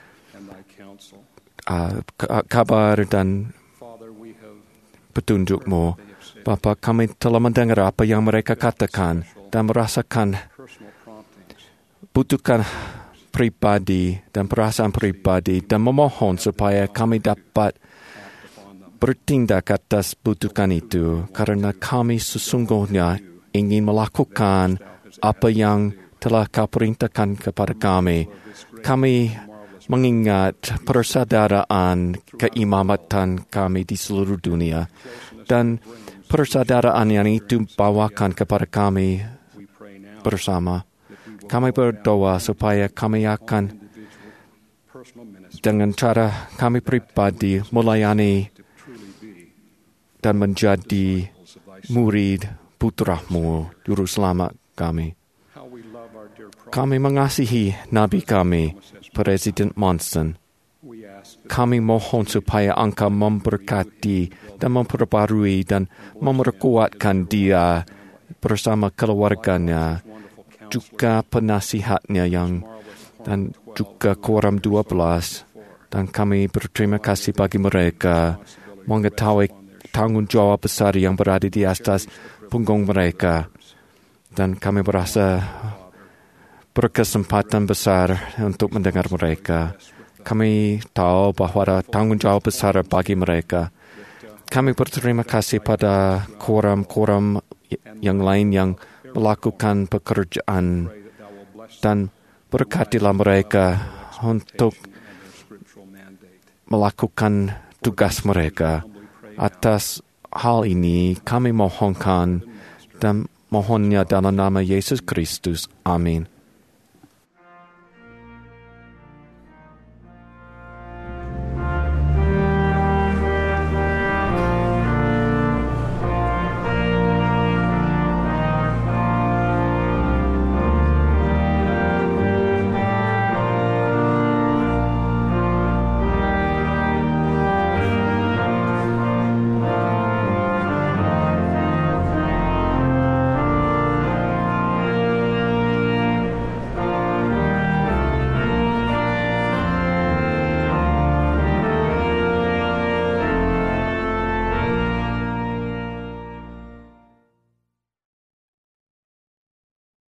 Speaker 11: uh, kabar dan petunjuk-Mu. Bapa, kami telah mendengar apa yang mereka katakan dan merasakan butuhkan pribadi dan perasaan pribadi dan memohon supaya kami dapat bertindak atas butuhkan itu karena kami sesungguhnya ingin melakukan apa yang telah Kau perintahkan kepada kami. Kami mengingat persaudaraan keimamatan kami di seluruh dunia dan persaudaraan yang itu bawakan kepada kami bersama. Kami berdoa supaya kami akan dengan cara kami pribadi melayani dan menjadi murid Putra-Mu, Juru Selamat kami. Kami mengasihi Nabi kami, Presiden Monson. Kami mohon supaya Engkau memberkati dan memperbarui dan memperkuatkan dia bersama keluarganya, juga penasihatnya yang dan juga Quorum dua belas. Dan kami berterima kasih bagi mereka mengetahui tanggungjawab besar yang berada di atas punggung mereka. Dan kami merasa berkesempatan besar untuk mendengar mereka. Kami tahu bahwa ada tanggungjawab besar bagi mereka. Kami berterima kasih pada koram-koram yang lain yang melakukan pekerjaan dan berkatilah mereka untuk melakukan tugas mereka. Atas hal ini kami mohonkan dan mohonnya dalam nama Yesus Kristus. Amin.